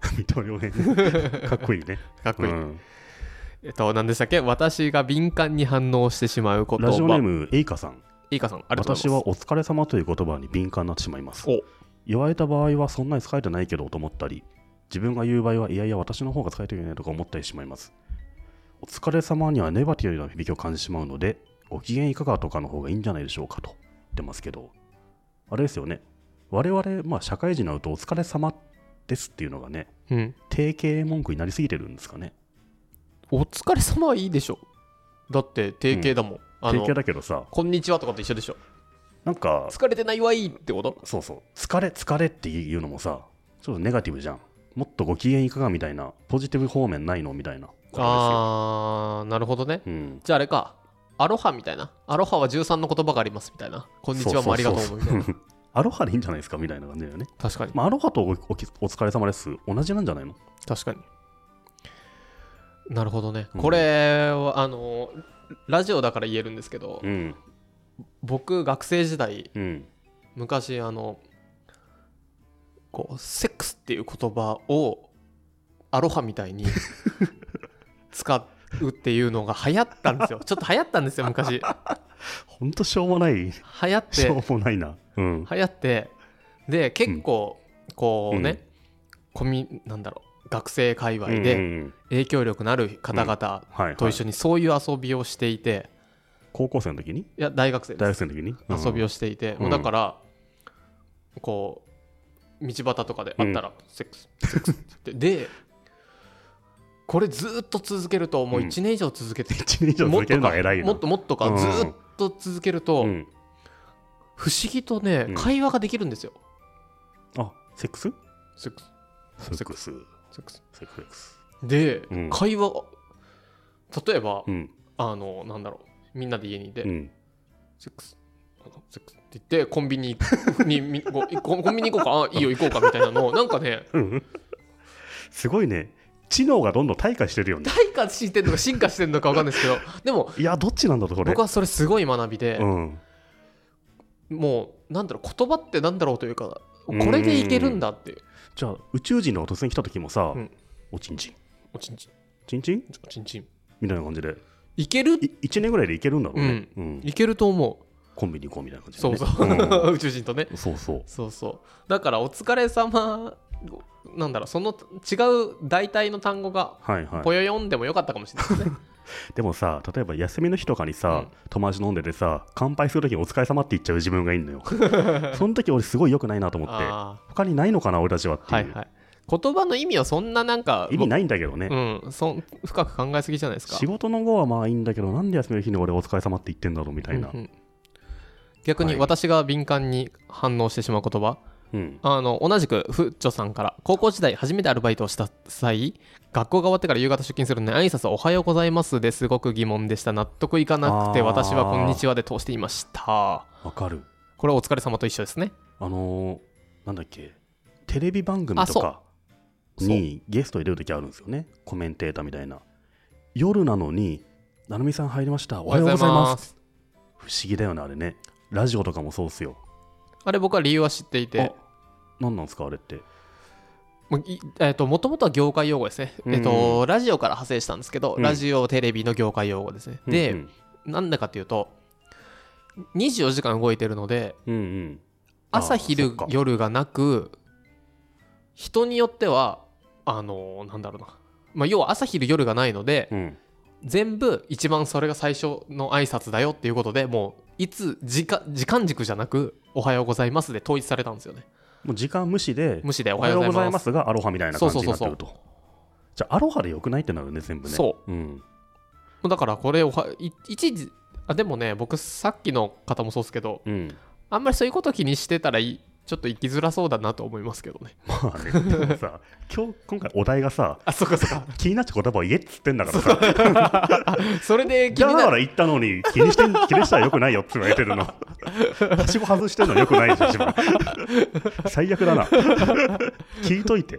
二刀両面かっこいいね。 かっこいい、うん、えっと何でしたっけ。私が敏感に反応してしまう言葉。 ラジオネームエイカさん。 エイカさん、ありがとうございます。 私はお疲れ様という言葉に敏感になってしまいます。言われた場合はそんなに疲れてないけどと思ったり、自分が言う場合はいやいや私の方が疲れてるよねとか思ったりしまいます。お疲れ様にはネガティブな響きを感じてしまうので、ご機嫌いかがとかの方がいいんじゃないでしょうかと言ってますけど、あれですよね、我々、まあ、社会人になるとお疲れ様ですっていうのがね、うん、定型文句になりすぎてるんですかね。 お疲れ様はいいでしょ。だって定型だもん、うん、 あの定型だけどさ、 こんにちはとかと一緒でしょ。 なんか疲れてないわいいってこと。 そうそう、疲れ疲れっていうのもさ、ちょっとネガティブじゃん。もっとご機嫌いかがみたいな、ポジティブ方面ないのみたいな。 あー、なるほどね、うん、じゃああれか、アロハみたいな、アロハはじゅうさんの言葉がありますみたいな、こんにちはもありがとうみたいな。 アロハでいいんじゃないですかみたいな感じだよね。 確かに、 まあ、アロハと お, お, お疲れ様です同じなんじゃないの。 確かに。なるほどね、うん、これはあのラジオだから言えるんですけど、うん、僕学生時代、うん、昔あのこうセックスっていう言葉をアロハみたいに使うっていうのが流行ったんですよ。ちょっと流行ったんですよ昔。 ほんとしょうもない。 流行ってしょうもないな、 うん、流行ってで結構こうね、うん、コミなんだろう学生界隈で影響力のある方々と一緒にそういう遊びをしていて、 高校生の時に？いや大学生です。 大学生の時に、 うん、遊びをしていて、もうだからこう道端とかであったら、うん、セックスセックスってでこれずっと続けるともういちねん以上続けて、うん、いちねん以上続けるのは偉いな。もっともっとか、うん、ずっと続けると、うん、不思議とね、うん、会話ができるんですよ。 あ、セックスセックスセックスセックスセックスで、うん、会話例えば、うん、あのなんだろう、みんなで家にいて、うん、セックスセックスって言ってコンビニにコンビニ行こうか、あいいよ行こうかみたいなのをなんかね、うん、 すごいね、知能がどんどん退化してるよね。 退化してるのか進化してるのか分かんないですけど、でもいやどっちなんだろうこれ。 僕はそれすごい学びで、うん、もうなんだろう、言葉ってなんだろうというか、これでいけるんだっていう。 じゃあ宇宙人が突然来た時もさ、うん、おちんちんおちんちんちんちんおちんちんみたいな感じでいける。 いちねんぐらいでいけるんだろうね、 うんうん、いけると思う。 コンビニ行こうみたいな感じで、ね、 そうそう、うん、宇宙人とね。 そうそうそうそう。だからお疲れ様なんだろう、その違う代替の単語がぽよよんでもよかったかもしれないですね。 でもさ、例えば休みの日とかにさ、うん、友達飲んでてさ、乾杯するときにお疲れ様って言っちゃう自分がいるのよ。その時俺すごい良くないなと思って、他にないのかな俺たちはっていう、はいはい、 言葉の意味はそんななんか意味ないんだけどね、 うん、そ深く考えすぎじゃないですか。 仕事の後はまあいいんだけど、なんで休みの日に俺お疲れ様って言ってんだろうみたいな、うんうん、 逆に私が敏感に反応してしまう言葉、うん、あの同じくフッチョさんから、高校時代初めてアルバイトをした際、学校が終わってから夕方出勤するのに挨拶おはようございますですごく疑問でした。納得いかなくて私はこんにちはで通していました。わかる。 これはお疲れ様と一緒ですね。 あのー、なんだっけ、テレビ番組とかにゲスト入れるときあるんですよね、コメンテーターみたいな。夜なのになるみさん入りました、おはようございます。不思議だよねあれね。ラジオとかもそうっすよ。 あれ僕は理由は知っていて。 何なんですかあれって。 もともとは業界用語ですね、うんうん、えっと、ラジオから派生したんですけど、うん、ラジオテレビの業界用語ですね、うん、で、うんうん、なんでかっていうとにじゅうよじかん動いてるので、うんうん、朝昼夜がなく、人によってはあのなんだろうな、まあ、要は朝昼夜がないので、うん、全部一番それが最初の挨拶だよっていうことで、もういつ時間、時間軸じゃなくおはようございますで統一されたんですよね。 もう時間無視で無視でおはようございますがアロハみたいな感じになってると。じゃあアロハでよくないってなるね全部ね。 そう、うん、だからこれおはい一時あでもね、僕さっきの方もそうですけど、うん、あんまりそういうこと気にしてたらいいちょっと生きづらそうだなと思いますけどね。 まあね、でもさ今日今回お題がさ、 あ、そうかそうか、 気になっちゃう言葉を言えっつってんだからさそれで気になる、だから言ったのに気にして気にしたらよくないよって言われてるの。はしご外してるのよくないでしょ自分。最悪だな。聞いといて。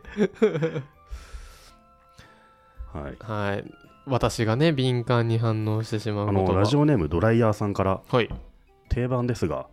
はい、 はい、私がね敏感に反応してしまうあのラジオネームドライヤーさんから、 はい、 定番ですが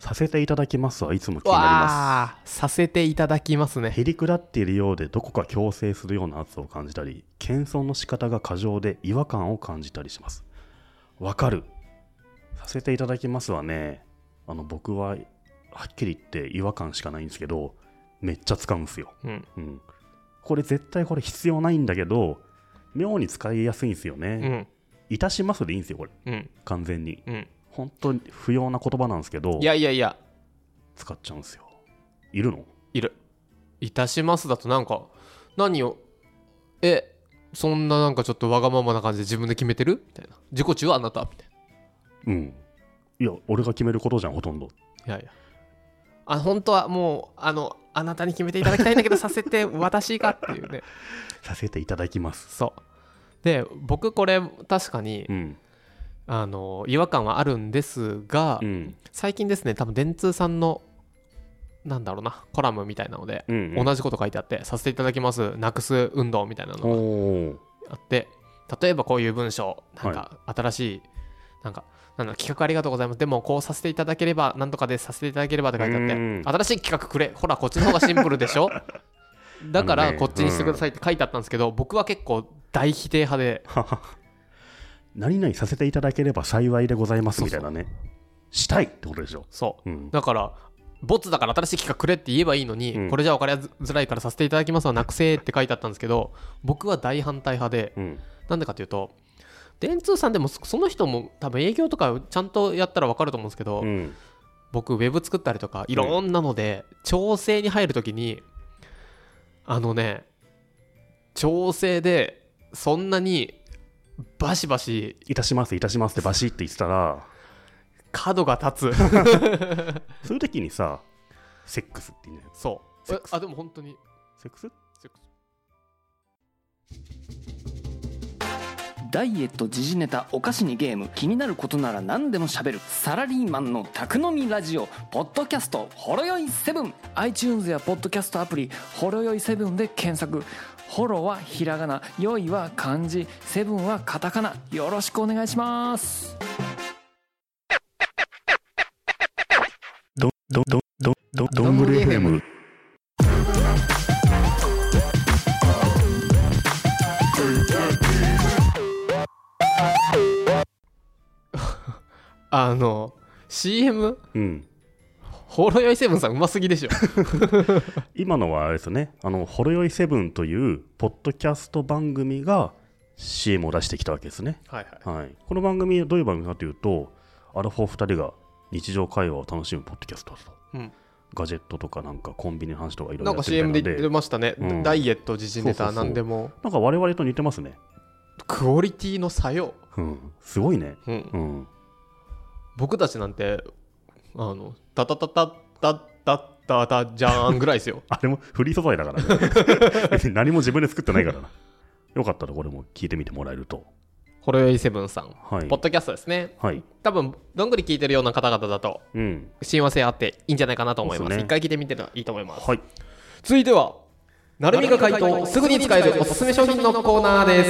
させていただきますはいつも気になります。させていただきますね。 へりくだっているようでどこか強制するような圧を感じたり、謙遜の仕方が過剰で違和感を感じたりします。わかる。させていただきますはね、あの僕ははっきり言って違和感しかないんですけど、めっちゃ使うんですよ、うんうん、これ絶対これ必要ないんだけど妙に使いやすいんですよね、うん、いたしますでいいんですよこれ、うん、完全に、うん、本当に不要な言葉なんですけど、 いやいやいや使っちゃうんですよ。いるの？ いる。いたしますだとなんか何をえそんななんかちょっとわがままな感じで自分で決めてるみたいな、自己中はあなたみたいな。うん。いや俺が決めることじゃんほとんど。 いやいやあ本当はもうあのあなたに決めていただきたいんだけどさせて私がっていうね。 させていただきます。 そうで僕これ確かに、うん、あの違和感はあるんですが、うん、最近ですね多分電通さんのなんだろうなコラムみたいなので、うんうん、同じこと書いてあってさせていただきますなくす運動みたいなのがあって、例えばこういう文章なんか新しい、はい、なんかなんだ企画ありがとうございますでもこうさせていただければなんとかでさせていただければって書いてあって、新しい企画くれほらこっちの方がシンプルでしょだからこっちにしてくださいって書いてあったんですけど、僕は結構大否定派で何々させていただければ幸いでございますみたいなね、そうそうしたいってことでしょ。 そう、うん、だからボツだから新しい企画くれって言えばいいのに、うん、これじゃ分かりづらいからさせていただきますはなくせーって書いてあったんですけど、僕は大反対派で、うん、なんでかというと電通さんでもその人も多分営業とかちゃんとやったら分かると思うんですけど、うん、僕ウェブ作ったりとかいろんなので調整に入るときに、あのね調整でそんなにバシバシいたしますいたしますってバシって言ってたら角が立つそういう時にさセックスって言うんだよ。 そうあでも本当にセックスセックスダイエット時事ネタお菓子にゲーム気になることなら何でも喋るサラリーマンの宅飲みラジオポッドキャストほろよいセブン iTunes やポッドキャストアプリほろよいセブンで検索。ホロはひらがな、よいは漢字、セブンはカタカナ。よろしくお願いします。 どどどどどどんぐり エフエム。 あの シーエム、 うん、 ほろよいセブンさんうますぎでしょ今のはあれですね、あのほろよいセブンというポッドキャスト番組が シーエム を出してきたわけですね、はいはいはい、この番組はどういう番組かというと、アラフォーふたりが日常会話を楽しむポッドキャストだと、うん、ガジェットとかなんかコンビニの話とかいろいろやってるみたいなので、なんか シーエム で出ましたね、うん、ダイエット時事ネタなんでも、そうそうそう、なんか我々と似てますね、 クオリティの差よ、 うん、すごいね、うんうん、 僕たちなんてあのタタタタタタタタじゃーんぐらいですよあれもフリー素材だからね別に何も自分で作ってないからな。よかったらこれも聞いてみてもらえると。 ほろよいセブンさん、はい、ポッドキャストですね、はい、多分どんぐり聞いてるような方々だと、うん、親和性あっていいんじゃないかなと思います。一回聞いてみていいと思います、はい、続いてはなるみが回答すぐに使えるおすすめ商品のコーナーです。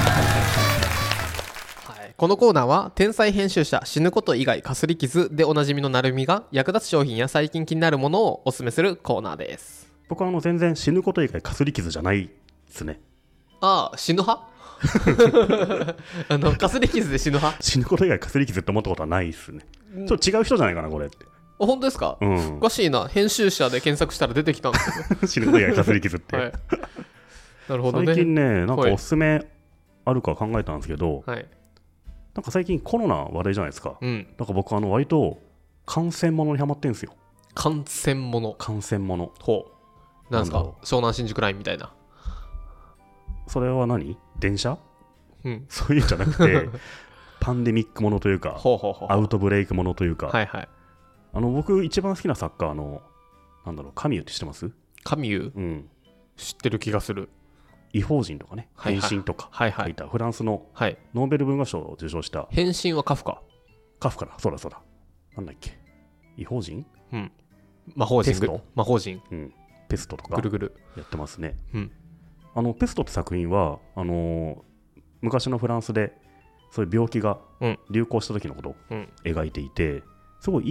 このコーナーは天才編集者死ぬこと以外かすり傷でおなじみのなるみが役立つ商品や最近気になるものをおすすめするコーナーです。 僕はあの全然死ぬこと以外かすり傷じゃないですね。 ああ死ぬ派あのかすり傷で死ぬ派死ぬこと以外かすり傷って思ったことはないですね。ちょっと違う人じゃないかなこれって。 あ本当ですか、うん、おかしいな、編集者で検索したら出てきたんですけど死ぬこと以外かすり傷って、はい、 なるほどね。 最近ねなんかおすすめあるか考えたんですけど、はい、なんか最近コロナ話題じゃないですか、うん、なんか僕あの割と感染物にハマってんですよ。 感染物感染物ほうなんですか、湘南新宿ラインみたいな。 それは何電車、うん、そういうんじゃなくてパンデミックものというかほうほうほうアウトブレイクものというか、はいはい、あの僕一番好きな作家のなんだろうカミューって知ってます？ カミュー、うん、知ってる気がする。 異邦人とかね、変身とか書いたフランスのノーベル文学賞を受賞した、 変身はカフカカフカだ、そうだそうだ、なんだっけ、異邦人、 うん、魔法人魔法人、 うん、ペストとかぐるぐるやってますね、うん、あのペストって作品はあのー、昔のフランスでそういう病気が流行した時のことを描いていて、すごいいい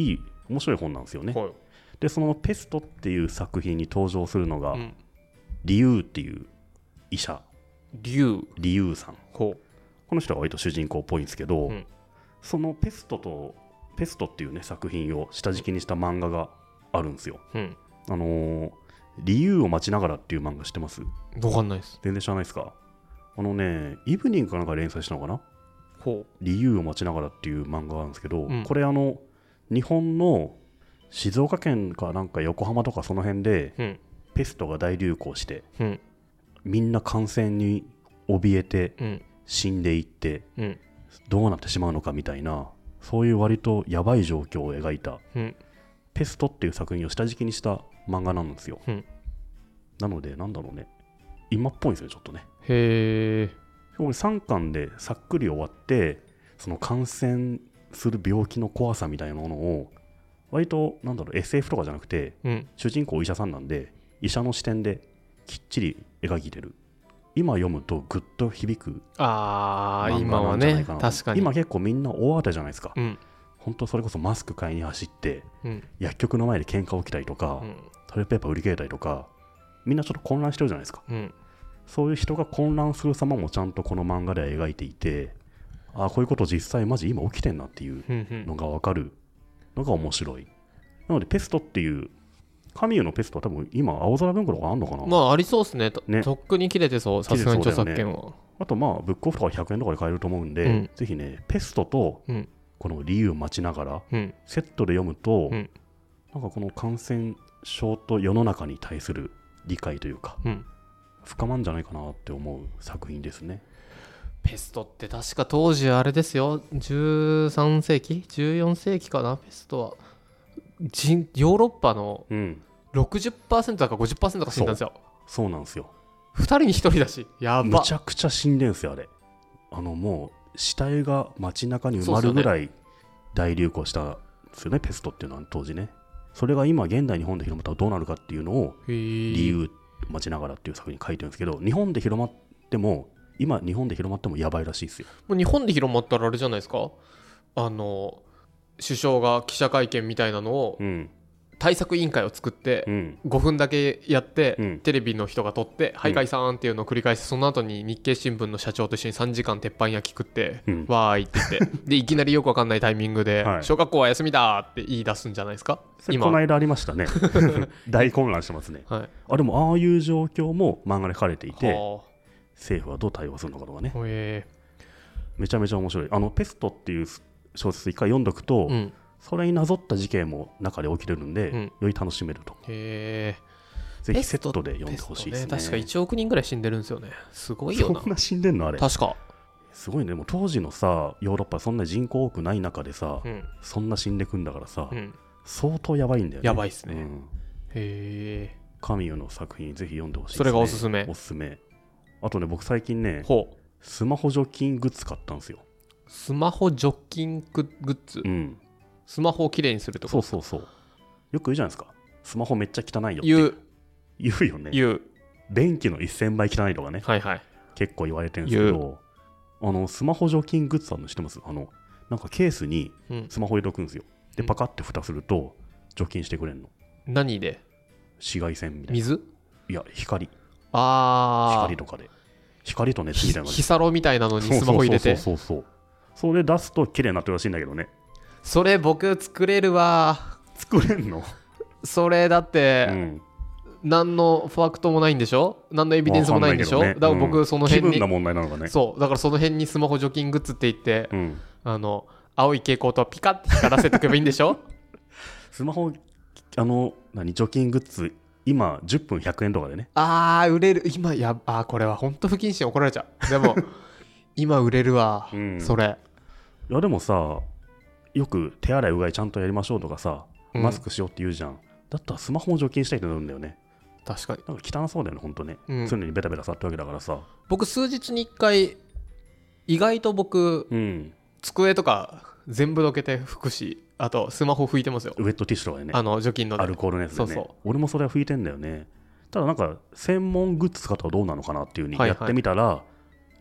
面白い本なんですよね、 はい、 でそのペストっていう作品に登場するのが、うん、リュウっていう医者、 リュウリュウさん、 この人が割と主人公っぽいんですけど、うん、そのペストとペストっていうね作品を下敷きにした漫画があるんですよ、うん、あのー、リユーを待ちながらっていう漫画知ってます？ わかんないです。 全然知らないですか？あのねイブニングかなんか連載したのかな、 ほう、 リユーを待ちながらっていう漫画があるんですけど、うん、これあの日本の静岡県かなんか横浜とかその辺で、うん、ペストが大流行して、うん、みんな感染に怯えて、うん、死んでいって、うん、どうなってしまうのかみたいな、そういう割とやばい状況を描いた、うん、ペストっていう作品を下敷きにした漫画なんですよ、うん、なのでなんだろうね、今っぽいんですよちょっとね。 へー。さんかんでさっくり終わって、その感染する病気の怖さみたいなものを割となんだろう エスエフ とかじゃなくて、うん、主人公お医者さんなんで医者の視点できっちり描いてる。今読むとぐっと響くあー今はね、確かに今結構みんな大当てじゃないですか、うん、本当それこそマスク買いに走って、うん、薬局の前で喧嘩起きたりとか、うん、トイレットペーパー売り切れたりとか、みんなちょっと混乱してるじゃないですか、うん、そういう人が混乱する様もちゃんとこの漫画では描いていて、あこういうこと実際マジ今起きてんなっていうのが分かるのが面白い。なのでペストっていうカミューのペストは多分今青空文庫とかあるのかな。 まあありそうです ね, ねとっくに切れてそう、さすがに著作権は、ね、 あとまあブックオフとかひゃくえんとかで買えると思うんで、うん、ぜひねペストとこの理由を待ちながら、うん、セットで読むと、うん、なんかこの感染症と世の中に対する理解というか、うん、深まるんじゃないかなって思う作品ですね。 ペストって確か当時あれですよ、じゅうさんせいきじゅうよんせいきかな。ペストはヨーロッパの ろくじゅっパーセント だか ごじゅっパーセント か死んだんですよ、うん、 そう, そうなんですよ。 ふたりにひとりだし、やば、 むちゃくちゃ死んでんすよあれ。あのもう死体が街中に埋まるぐらい大流行したんですよね、ペストっていうのは当時ね。それが今現代日本で広まったらどうなるかっていうのを理由待ちながらっていう作品に書いてるんですけど、日本で広まっても今日本で広まってもやばいらしいですよ。 もう日本で広まったらあれじゃないですか、あの首相が記者会見みたいなのを、うん、対策委員会を作って、うん、ごふんだけやって、うん、テレビの人が撮って「はい解散」っていうのを繰り返して、その後に日経新聞の社長と一緒にさんじかん鉄板焼き食って、うん、わーいって言ってでいきなりよくわかんないタイミングで、はい、小学校は休みだって言い出すんじゃないですか。 今この間ありましたね大混乱してますね、はい、あでもああいう状況も漫画で書かれていて、政府はどう対応するのかとかね、へめちゃめちゃ面白い。あのペストっていう小説一回読んどくと、うん、それになぞった事件も中で起きてるんで、うん、より楽しめると。へぜひセットで読んでほしいですね。 確かいちおくにんぐらい死んでるんですよね。すごいよな。 そんな死んでんのあれ。 確かすごいね。もう当時のさヨーロッパそんな人口多くない中でさ、うん、そんな死んでくんだからさ、うん、相当やばいんだよね。 やばいっすね、うん、へえ。カミューの作品ぜひ読んでほしいですね。 それがおすすめ。 おすすめ。あとね僕最近ねスマホ除菌グッズ買ったんですよ。 スマホ除菌グッズ、うん、スマホをきれいにするとか。 そうそうそう。よく言うじゃないですか、スマホめっちゃ汚いよって言う言うよね。 言う。 便器のせんばい汚いとかね、はいはい、結構言われてるんですけど、あのスマホ除菌グッズあるの知ってます？あのなんかケースにスマホ入れとくんですよ、うん、でパカッて蓋すると除菌してくれるの。 何で？ 紫外線みたいな。 水？ いや光。 あ光とかで光と熱みたいな。 ヒサロみたいなのにスマホ入れて、 そうそうそうそうそう、それ出すと綺麗になってるらしいんだけどね。 それ僕作れるわ。 作れんの？ それだって、うん、何のファクトもないんでしょ、何のエビデンスもないんでしょ、ね、だから僕その辺に、うん、気分な問題なのかね。そうだからその辺にスマホ除菌グッズって言って、うん、あの青い蛍光灯をピカッて光らせておけばいいんでしょスマホあの何除菌グッズ今じゅっぷんひゃくえんとかでね。 あー売れる今。やあこれは本当不謹慎怒られちゃう。でも今売れるわ、うん、それ。 いやでもさよく手洗いうがいちゃんとやりましょうとかさ、うん、マスクしようって言うじゃん。だったらスマホも除菌したいってなるんだよね。 確かに。 なんか汚そうだよね本当ね、うん、常にベタベタ触ったわけだからさ。 僕数日にいっかい意外と僕、うん、机とか全部どけて拭くし、あとスマホ拭いてますよ。 ウェットティッシュとかでね、 あの除菌の、ね、 アルコールのやつでね。 そうそう、 俺もそれは拭いてんだよね。ただなんか専門グッズ使ったらどうなのかなっていう風にやってみたら、はいはい、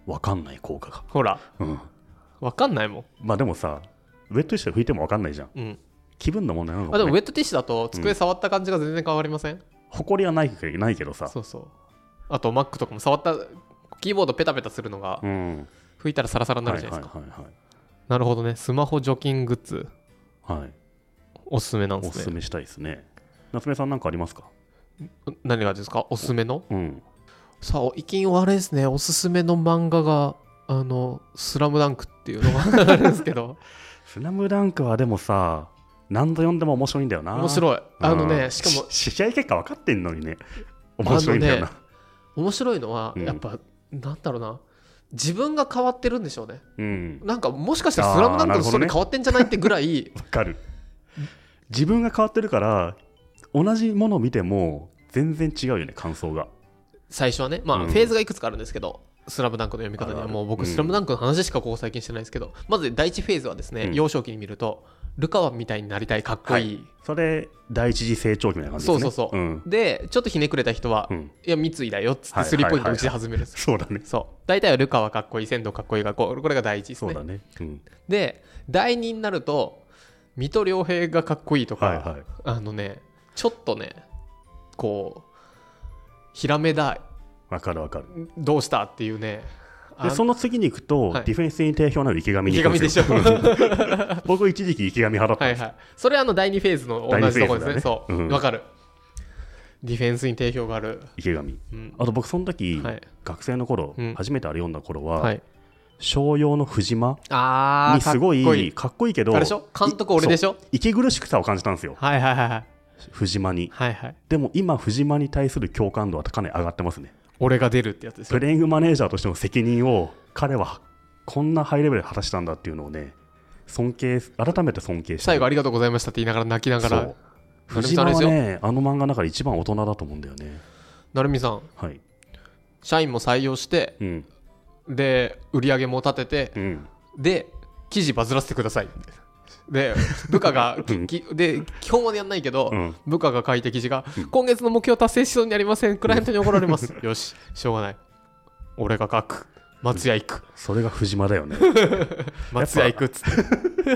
分かんない効果が。 ほら、 うん、 分かんないもん。 まあでもさウェットティッシュで拭いても分かんないじゃん、うん、 気分の問題なのかも、 ね、あでもウェットティッシュだと机触った感じが全然変わりません？ ほこりはないけど、ないけどさ。 そうそう。あと Mac とかも触ったキーボードペタペタするのが、うん、拭いたらサラサラになるじゃないですか、はいはいはいはい、なるほどね。スマホ除菌グッズ、はい、おすすめなんですね。 おすすめしたいですね。夏目さん何かありますか？ 何がですか？おすすめの、うん、さあ最近はあれですね、おすすめの漫画があのスラムダンクっていうのがあるんですけどスラムダンクはでもさ何度読んでも面白いんだよな。 面白い。あのね、しかも試合結果分かってんのにね面白いんだよな。 面白いのは、うん、やっぱなんだろうな、自分が変わってるんでしょうね、うん、なんかもしかしたらスラムダンクのストーリー変わってんじゃないってぐらいわかる。自分が変わってるから同じものを見ても全然違うよね、感想が。 最初はね、まあ、うん、フェーズがいくつかあるんですけど、スラムダンクの読み方ではもう僕スラムダンクの話しかここ最近してないですけど、うん、まず第一フェーズはですね、うん、幼少期に見るとルカワみたいになりたい、かっこいい、はい、 それ第一次成長期みたいな感じですね。 そうそうそう、うん、でちょっとひねくれた人は、うん、いや三井だよっつってスリーポイント打ち始めるんです、 はいはいはい、そうだね。 そう大体はルカワかっこいい、仙道かっこいいがこう、これが第一ですね。 そうだね、うん、 で第二になると水戸良平がかっこいいとか、はいはい、あのねちょっとねこうひらめだい、 わかるわかる、 どうしたっていうね。 でその次に行くと、はい、ディフェンスに定評のある池上に行くんですよ。池上でしょ僕一時期池上派だったんです、はいはい、 それはあのだいにフェーズの同じところですね。そう、うん、分かる。ディフェンスに定評がある池上、うん、あと僕その時、はい、学生の頃、うん、初めてあれ読んだ頃は、はい、商用の藤間にすごいかっこいいけど、 あれでしょ、監督俺でしょ、 息苦しくさを感じたんですよ、 はいはいはいはい、 藤間に、 はいはい、 でも今藤間に対する共感度はかなり上がってますね。 俺が出るってやつですよ。 プレイングマネージャーとしての責任を彼はこんなハイレベルで果たしたんだっていうのをね、尊敬、改めて尊敬して、 最後ありがとうございましたって言いながら泣きながら。 藤間はね、あの漫画の中で一番大人だと思うんだよね。 成美さん、はい、社員も採用して、うん、で売り上げも立てて、うん、で記事バズらせてくださいで部下がきで基本までやんないけど、うん、部下が書いた記事が、うん、今月の目標達成しそうにありません、クライアントに怒られますよししょうがない、俺が書く、松屋行く、 それが藤間だよね松屋行くっつって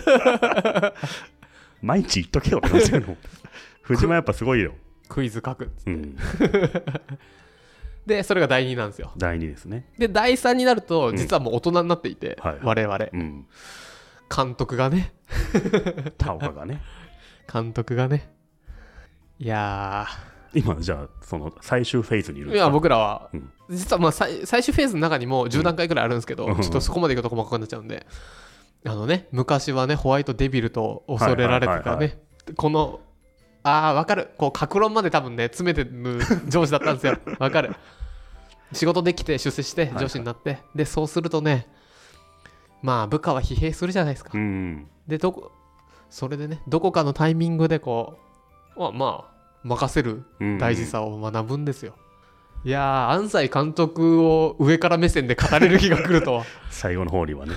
毎日言っとけよって話だよ藤間やっぱすごいよ、 クイズ書くっつって、うん、でそれがだいになんですよ。 だいにですね。 でだいさんになると実はもう大人になっていて、うん、我々、はいはい、うん、監督がね田岡がね監督がね、いや今じゃあその最終フェーズにいるんですか。いや僕らは、うん、実はまあ最終フェーズの中にもじゅうだんかいくらいあるんですけど、うん、ちょっとそこまでいくと細かくなっちゃうんで、あのね、昔はねホワイトデビルと恐れられてたね、はいはいはいはい、このあー分かる、こう格論まで多分ね詰めてる上司だったんですよ分かる。仕事できて出世して上司になって、はいはい、でそうするとね、まあ部下は疲弊するじゃないですか、うん、でどこそれでねどこかのタイミングでこう、まあ、まあ任せる大事さを学ぶんですよ、うん、いやー安西監督を上から目線で語れる日が来るとは最後の方にはね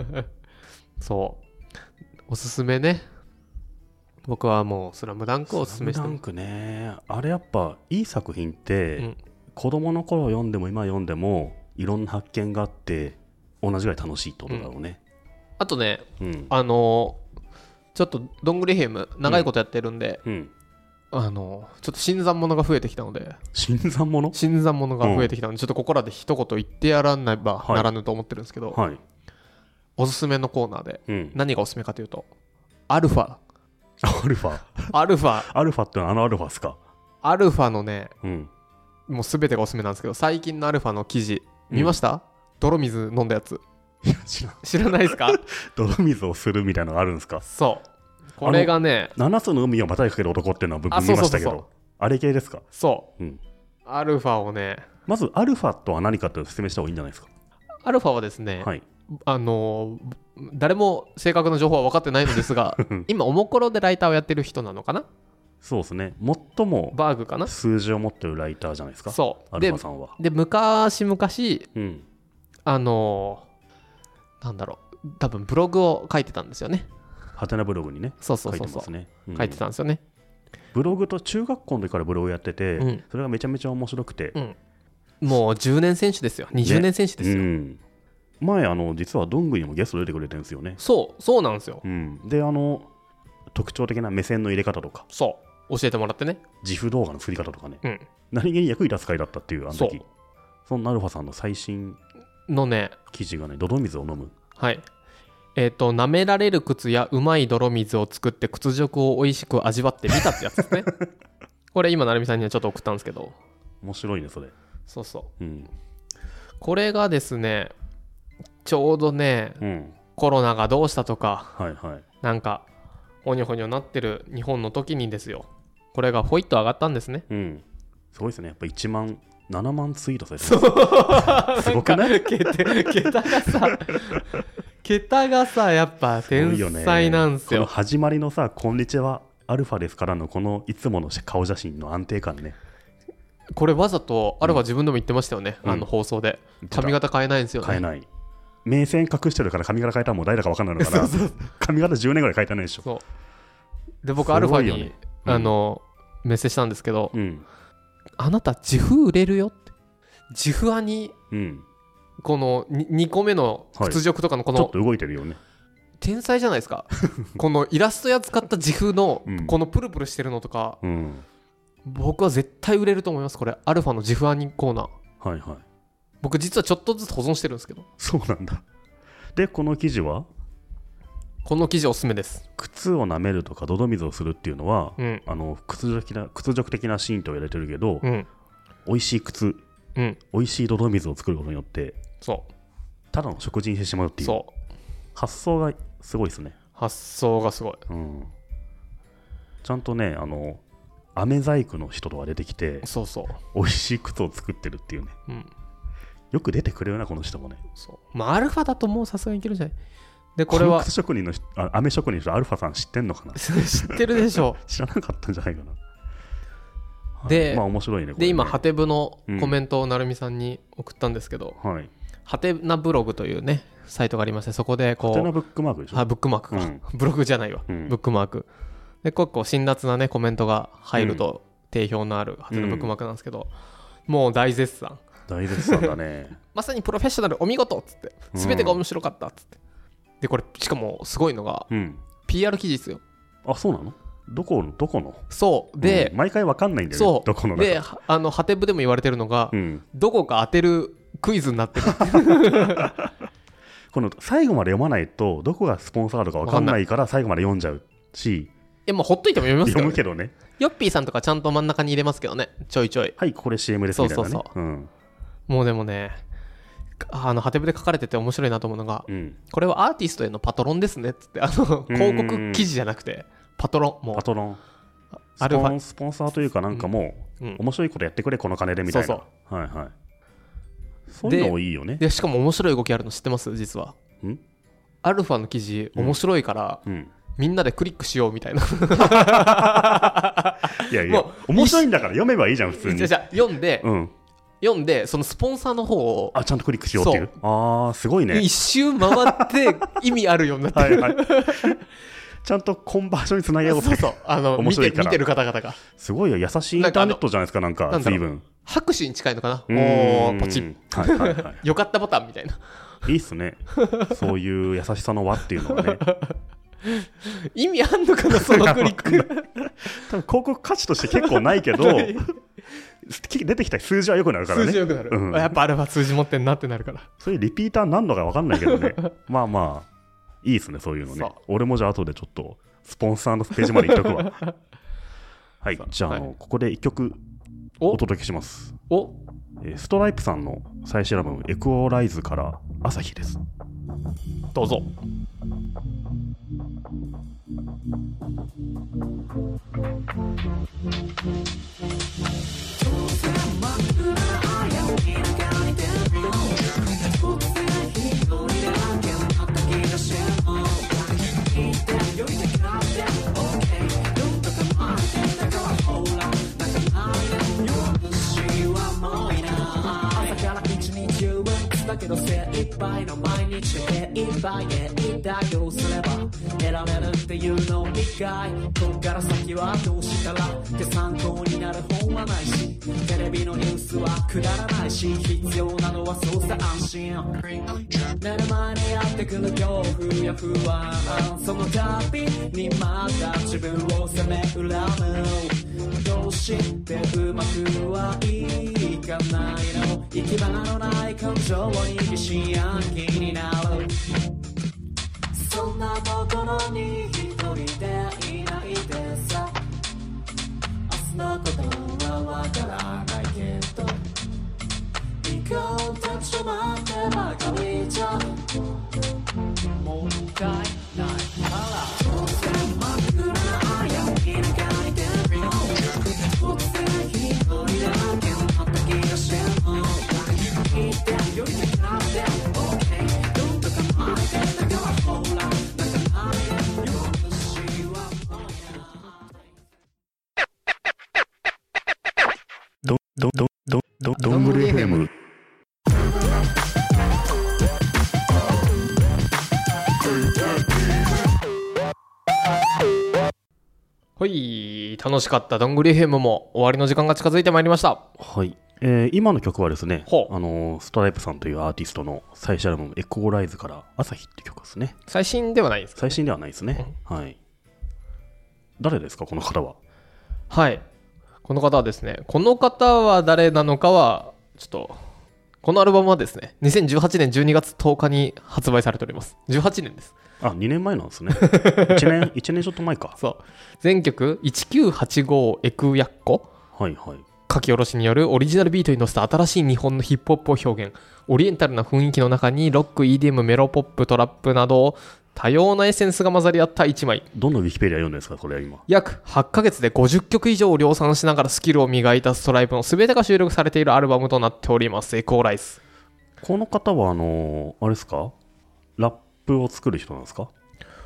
そうおすすめね、僕はもうスラムダンクをおすすめしてスラムダンクね、あれやっぱいい作品って、うん、子供の頃読んでも今読んでもいろんな発見があって同じぐらい楽しいってことだろうね、 うん、あとね、うん、あのちょっとどんぐりヘム長いことやってるんで、うんうん、あのちょっと新参者が増えてきたので、 新参者新参者が増えてきたので、うん、ちょっとここらで一言言ってやらなばならぬと思ってるんですけど、はいはい、おすすめのコーナーで、うん、何がおすすめかというとアルファアルファアルファアルファってのはあのアルファっすか。 アルファのね、うん、もうすべてがおすすめなんですけど、最近のアルファの記事見ました、うん、泥水飲んだやつ。 いや知ら知らないですか泥水をするみたいなのがあるんですか。 そうこれがねななつの海をまたいかける男っていうのは僕見ましたけど、そうそうそうそう、あれ系ですか。 そう、うん、アルファをね、 まずアルファとは何かって説明した方がいいんじゃないですか。 アルファはですね、はい、あの誰も正確な情報は分かってないのですが今おもころでライターをやってる人なのかな。 そうですね、最もバーグかな数字を持ってるライターじゃないですか。 そうアルファさんは。 で、で昔々、うん、あのなんだろう、多分ブログを書いてたんですよね。 ハテナブログにね、 そうそうそうそう、 書いてますね、うん、 書いてたんですよね。 ブログと中学校の時からブログやってて、うん、それがめちゃめちゃ面白くて、うん、 もうじゅうねん選手ですよ、にじゅうねん選手ですよ、ね、うん、 前あの実はどんぐりにもゲスト出てくれてるんですよね。 そうそうなんですよ、 うん、であの特徴的な目線の入れ方とか、 そう教えてもらってね、 自負動画の作り方とかね、 うん、 何気に役に立つ回だったっていう、あの時。そうそんなアルファさんの最新のね記事がね、泥水を飲む。 はい。えっ、ー、と舐められる靴やうまい泥水を作って屈辱を美味しく味わってみたってやつですね。これ今成美さんにはちょっと送ったんですけど、 面白いねそれ。 そうそう、 うん、 これがですねちょうどね、うん、コロナがどうしたとか、はいはい、なんかほにょほにょなってる日本の時にですよ、これがほいっと上がったんですね。 うん、すごいですね。やっぱいちまんななまんツイートされてます。すごくない？ 桁がさ桁がさやっぱ天才なんですよ。 この始まりのさ、こんにちはアルファですからのこのいつもの顔写真の安定感ね。 これわざとアルファ自分でも言ってましたよね、うん、あの放送で髪型変えないんですよね。 変えない。目線隠してるから髪型変えたらもう誰だか分かんないのかな。そうそう髪型じゅうねんぐらい変えてないでしょ。 そうで僕アルファに、ねうん、あのメッセージしたんですけど、うん、あなた自負売れるよって、自負アニ、うん、この 2, にこめの屈辱とかのこの、 はい、ちょっと動いてるよね。 天才じゃないですか。このイラストや使った自負のこのプルプルしてるのとか、うん、僕は絶対売れると思います。これアルファの自負アニコーナー、はいはい、僕実はちょっとずつ保存してるんですけど。 そうなんだ。でこの記事はこの記事おすすめです。 靴を舐めるとか泥水をするっていうのは、うん、あの屈辱的な屈辱的なシーンと言われてるけど、うん、美味しい靴、うん、美味しい泥水を作ることによってそうただの食事にしてしまうっていう、そう発想がすごいですね。 発想がすごい、うん、 ちゃんとねあの飴細工の人とか出てきて、そうそう美味しい靴を作ってるっていうね、うん、よく出てくるよなこの人もね。 そうまあアルファだともうさすがにいけるんじゃない。でこれは靴職人のあ飴職人の人アルファさん知ってんのかな。 知ってるでしょ知らなかったんじゃないかな。 で、 はい、まあ面白いね。 で今ハテブのコメントを成美さんに送ったんですけど、うんはい、ハテナブログというねサイトがありまして、そこでこうハテナブックマークでしょ。 あブックマークか、うん、ブログじゃないわ、うん、ブックマークで結構辛辣なねコメントが入ると、うん、定評のあるハテナブックマークなんですけど、うん、もう大絶賛大絶賛だね。 まさにプロフェッショナルお見事っつって全てが面白かったっつって、うん、でこれしかもすごいのが、うん、ピーアール 記事ですよ。 あそうなの。どこのどこのそうで、 うん、毎回わかんないんだよね。そうどこのであのハテブでも言われてるのが、うん、どこか当てるクイズになってる。 この最後まで読まないとどこがスポンサーとかわかんないから最後まで読んじゃうし、 えもうほっといても読みますから、ね、読むけどね。 ヨッピーさんとかちゃんと真ん中に入れますけどね、ちょいちょい。 はいこれ シーエム ですみたいなね。そうそうそう、うん、 もうでもねあのハテブで書かれてて面白いなと思うのが、うん、これはアーティストへのパトロンですねっつって、あの広告記事じゃなくてパトロン、もうパトロンスポン、スポンサーというかなんかもう、うん、面白いことやってくれこの金でみたいな。そうそう、はいはい、そういうのもいいよね。 で、でしかも面白い動きあるの知ってます？実はんアルファの記事面白いから、うんうん、みんなでクリックしようみたいな。 いやいや面白いんだから読めばいいじゃん普通に。 じゃじゃ読んで、うん、読んでそのスポンサーの方をあちゃんとクリックしようっていう。あーすごいね。 一周回って意味あるようになってる。はい、はい、 ちゃんとコンバージョンにつなげようって。そうそうあの面白いから 見て、見てる方々がすごいよ。優しいインターネットじゃないですか。なんか随分拍手に近いのかな。おーポチッ、はいはいはい、よかったボタンみたいな。 いいっすねそういう優しさの輪っていうのはね。 意味あんのかなそのクリック。多分広告価値として結構ないけど出てきた数字は良くなるからね。 数字良くなる、うん、やっぱあれは数字持ってんなってなるから。 そういうリピーター何度か分かんないけどね。まあまあいいですねそういうのね。俺もじゃあ後でちょっとスポンサーのページまで行っとくわ。はいじゃあ、はい、ここでいっきょくお届けします。おストライプさんの最新アルバムエクオライズから朝日です。 どうぞ。朝から一日中だけど精いっぱいの毎日で手いっぱいでいいだどうすれば得られるっていうの理解こっから先はどうしたらって参考になる本はないしテレビのニュースはくだらないし必要なのはそうさ安心目の前にやってくる恐怖や不安その度にまた自分を責め恨むどうしてうまくはいかないの行き場のない感情に疑心暗鬼になるそんなところに一人でいないでさ明日のことはわからないけど行こうとちょ待ってばかりじゃ問題ないから突然真っ暗な暗闇に描いてるよ突然一人だけのまた気がしても聞いてよりできなくて OK どんどん構えてだからほらなんかないでよ私はどどどどどどんぐり エフエムはい、楽しかったどんぐり エフエム も終わりの時間が近づいてまいりました。 はい、えー、今の曲はですね、あのー、ストライプさんというアーティストの最初アルバムエコーライズから朝日って曲ですね。 最新ではないですか、ね、 最新ではないですね、うん、はい。誰ですかこの方は。 はい、この方はですね、この方は誰なのかはちょっと、このアルバムはですねにせんじゅうはちねんじゅうにがつとおかに発売されております。じゅうはちねんです。 あ、にねんまえなんですね。いちねん、いちねんちょっと前か。 そう。全曲いちきゅうはちごエクヤッコ、 はいはい、 書き下ろしによるオリジナルビートに乗せた新しい日本のヒップホップを表現。オリエンタルな雰囲気の中にロック、イーディーエム、メロポップ、トラップなど多様なエッセンスが混ざり合ったいちまい。 どのウィキペディア読んでるんですかこれは今。 約はちかげつでごじゅっきょく以上を量産しながらスキルを磨いたストライプの全てが収録されているアルバムとなっております。エコーライズ。 この方はあのー、あれですか、ラップを作る人なんですか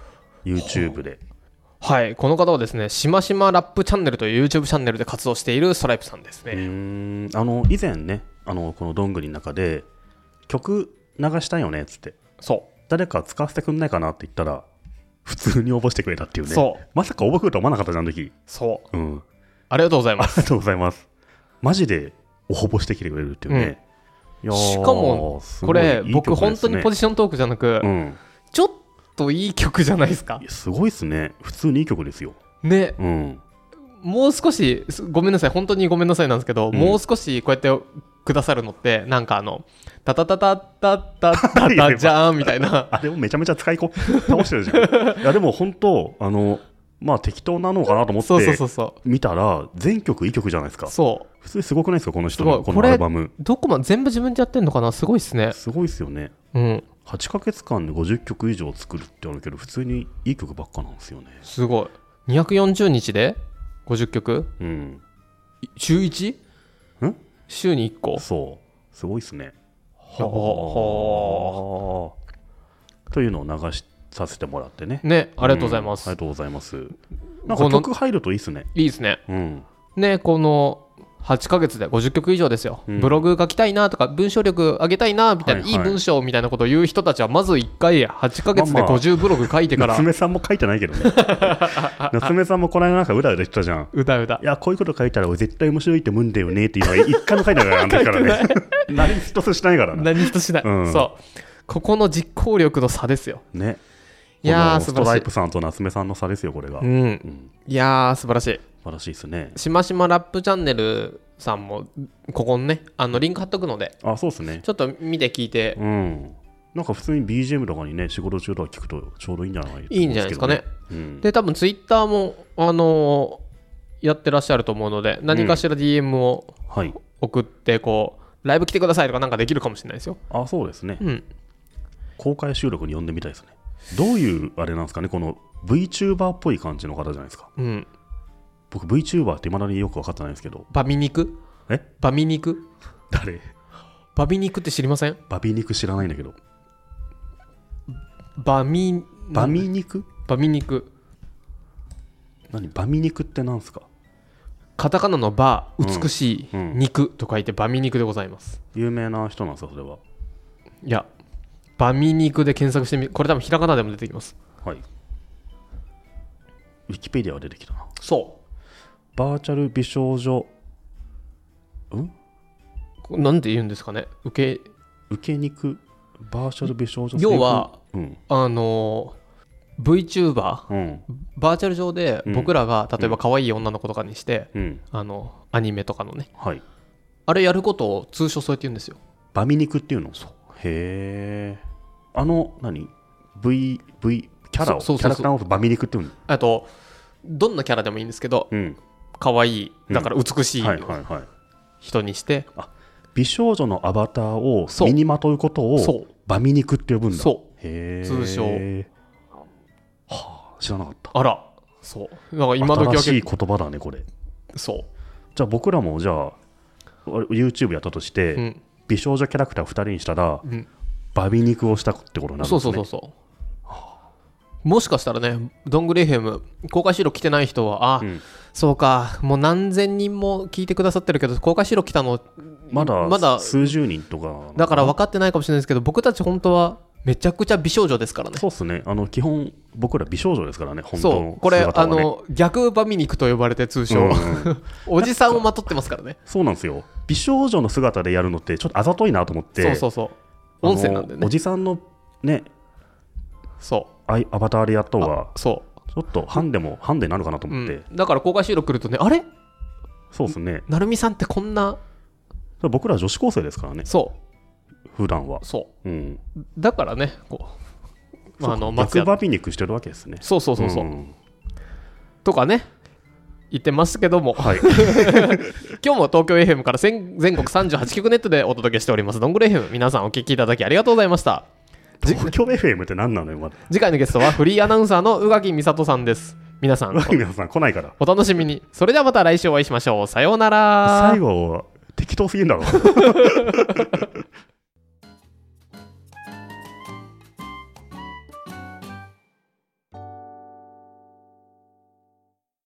YouTube で。 はい、この方はですね、しましまラップチャンネルという YouTube チャンネルで活動しているストライプさんですね。 うーん、あの以前ね、あのこのどんぐりの中で曲流したいよねっつって、 そう誰か使わせてくんないかなって言ったら普通に応募してくれたっていうね。 そう、 まさか応募来ると思わなかったじゃん、あの時。 そう、 うん、 ありがとうございます。 ありがとうございます。マジで応募してきてくれるっていうね、 うん、いやしかもこれいい、ね、僕本当にポジショントークじゃなく、うん、ちょっといい曲じゃないですか。 すごいっすね。普通にいい曲ですよね、 うん、 もう少しごめんなさい、本当にごめんなさいなんですけど、うん、もう少しこうやってくださるのってなんかあのタタタタタタタタじゃーんみたいなあれもめちゃめちゃ使いこ倒してるじゃん。いやでも本当あのまあ適当なのかなと思って見たら全曲いい曲じゃないですか。そう普通にすごくないですかこの人のこのアルバム。 どこまで全部自分でやってんのかな。すごいっすね。 すごいっすよね、 うん、 はちかげつかんでごじゅっきょく以上作るってあるけど普通にいい曲ばっかなんですよね。 すごい。にひゃくよんじゅうにちでごじゅっきょく、うん、週 いち？ ん週にいっこ。 そうすごいっすね。ははというのを流しさせてもらってね。 ね、ありがとうございます、 うん、ありがとうございます。なんか曲入るといいっすね。 いいっすね、うん、ね、このはちかげつでごじゅっきょく以上ですよ、うん、ブログ書きたいなとか文章力上げたいなみたいな、はいはい、いい文章みたいなことを言う人たちはまずいっかいはちかげつでごじゅうブログ書いてから、まあまあ、 夏目さんも書いてないけどね夏目さんもこの間なんかうだうだ言ってたじゃん。 うだうだ、 いやこういうこと書いたら絶対面白いって思うんだよねっていうのは一回も書いてないからね何一つしないからな。 何一つしない、うん、そうここの実行力の差ですよね。いやー素晴らしい。ストライプさんと夏目さんの差ですよこれが、うんうん、いやー素晴らしい。 素晴らしいですね。 しましまラップチャンネルさんもここにねあのリンク貼っとくので、 あそうですね、 ちょっと見て聞いて、うん、 なんか普通に ビージーエム とかにね仕事中とか聞くとちょうどいいんじゃないですか、ね、 いいんじゃないですかね、うん、で多分ツイッターもあのー、やってらっしゃると思うので何かしら ディーエム を送ってこう、うん、ライブ来てくださいとかなんかできるかもしれないですよ。 あそうですね、うん、公開収録に呼んでみたいですね。どういうあれなんですかね、この VTuber っぽい感じの方じゃないですか、うん、僕 VTuber って未だによく分かってないんですけど。 バミ肉えバミ肉誰バミ肉って知りません？ バミ肉知らないんだけど。 バミバミ肉バミ肉何バミ肉ってなんすか？ カタカナのバ美しい肉と書いてバミ肉でございます、 うんうん、有名な人なんですかそれは。 いやバミ肉で検索してみ、これ多分ひらがなでも出てきます。 はい。ウィキペディアは出てきたな。 そうバーチャル美少女んなんて言うんですかね、受け受け肉バーチャル美少女要は、 うん、 あの VTuber、うん、バーチャル上で僕らが、うん、例えば可愛い女の子とかにして、うん、あのアニメとかのね、はい、あれやることを通称そうやって言うんですよ。 バミ肉っていうの。そうへえ。あの何 V, v キャラをキャラクターをバミ肉っていうの。 あとどんなキャラでもいいんですけど、うん、可愛いだから美しい人にして、 あ美少女のアバターを身にまとうことをバミ肉って呼ぶんだ。 そうへ通称、 はあ、知らなかった。 あらそうだから今時は新しい言葉だねこれ。 そうじゃあ僕らもじゃあ YouTube やったとして、うん、美少女キャラクターふたりにしたら、うん、バミ肉をしたってことになるんですね。 そうそうそうそう、はあ、もしかしたらねどんぐり エフエム 公開収録来てない人はあ、うん、そうかもう何千人も聞いてくださってるけど公開収録来たのまだまだ数十人とかだから分かってないかもしれないですけど、僕たち本当はめちゃくちゃ美少女ですからね。 そうですね、あの基本僕ら美少女ですからね。本当そうこれ、ね、あの逆バミ肉と呼ばれて通称、うんうん、おじさんをまとってますからね。 そうなんですよ。美少女の姿でやるのってちょっとあざといなと思って。 そうそうそう音声なんでね。 おじさんのねそうアバターでやった方がそうちょっとハンデもハンデになるかなと思って、 うん、だから公開収録来るとねあれそうですねなるみさんってこんな僕ら女子高生ですからね。 そう普段はそう、うん、だからねこう、まあ、あの逆バミ肉してるわけですね。 そうそうそうそう、うん、とかね言ってますけども、はい、今日も東京 エフエム から全国さんじゅうはちきょくネットでお届けしておりますどんぐり エフエム、 皆さんお聞きいただきありがとうございました。 東京 エフエム って何なのよ、まだ。 次回のゲストはフリーアナウンサーの宇垣美里さんです。皆さん皆さん来ないからお楽しみに。それではまた来週お会いしましょう。さようなら。 最後適当すぎんだろ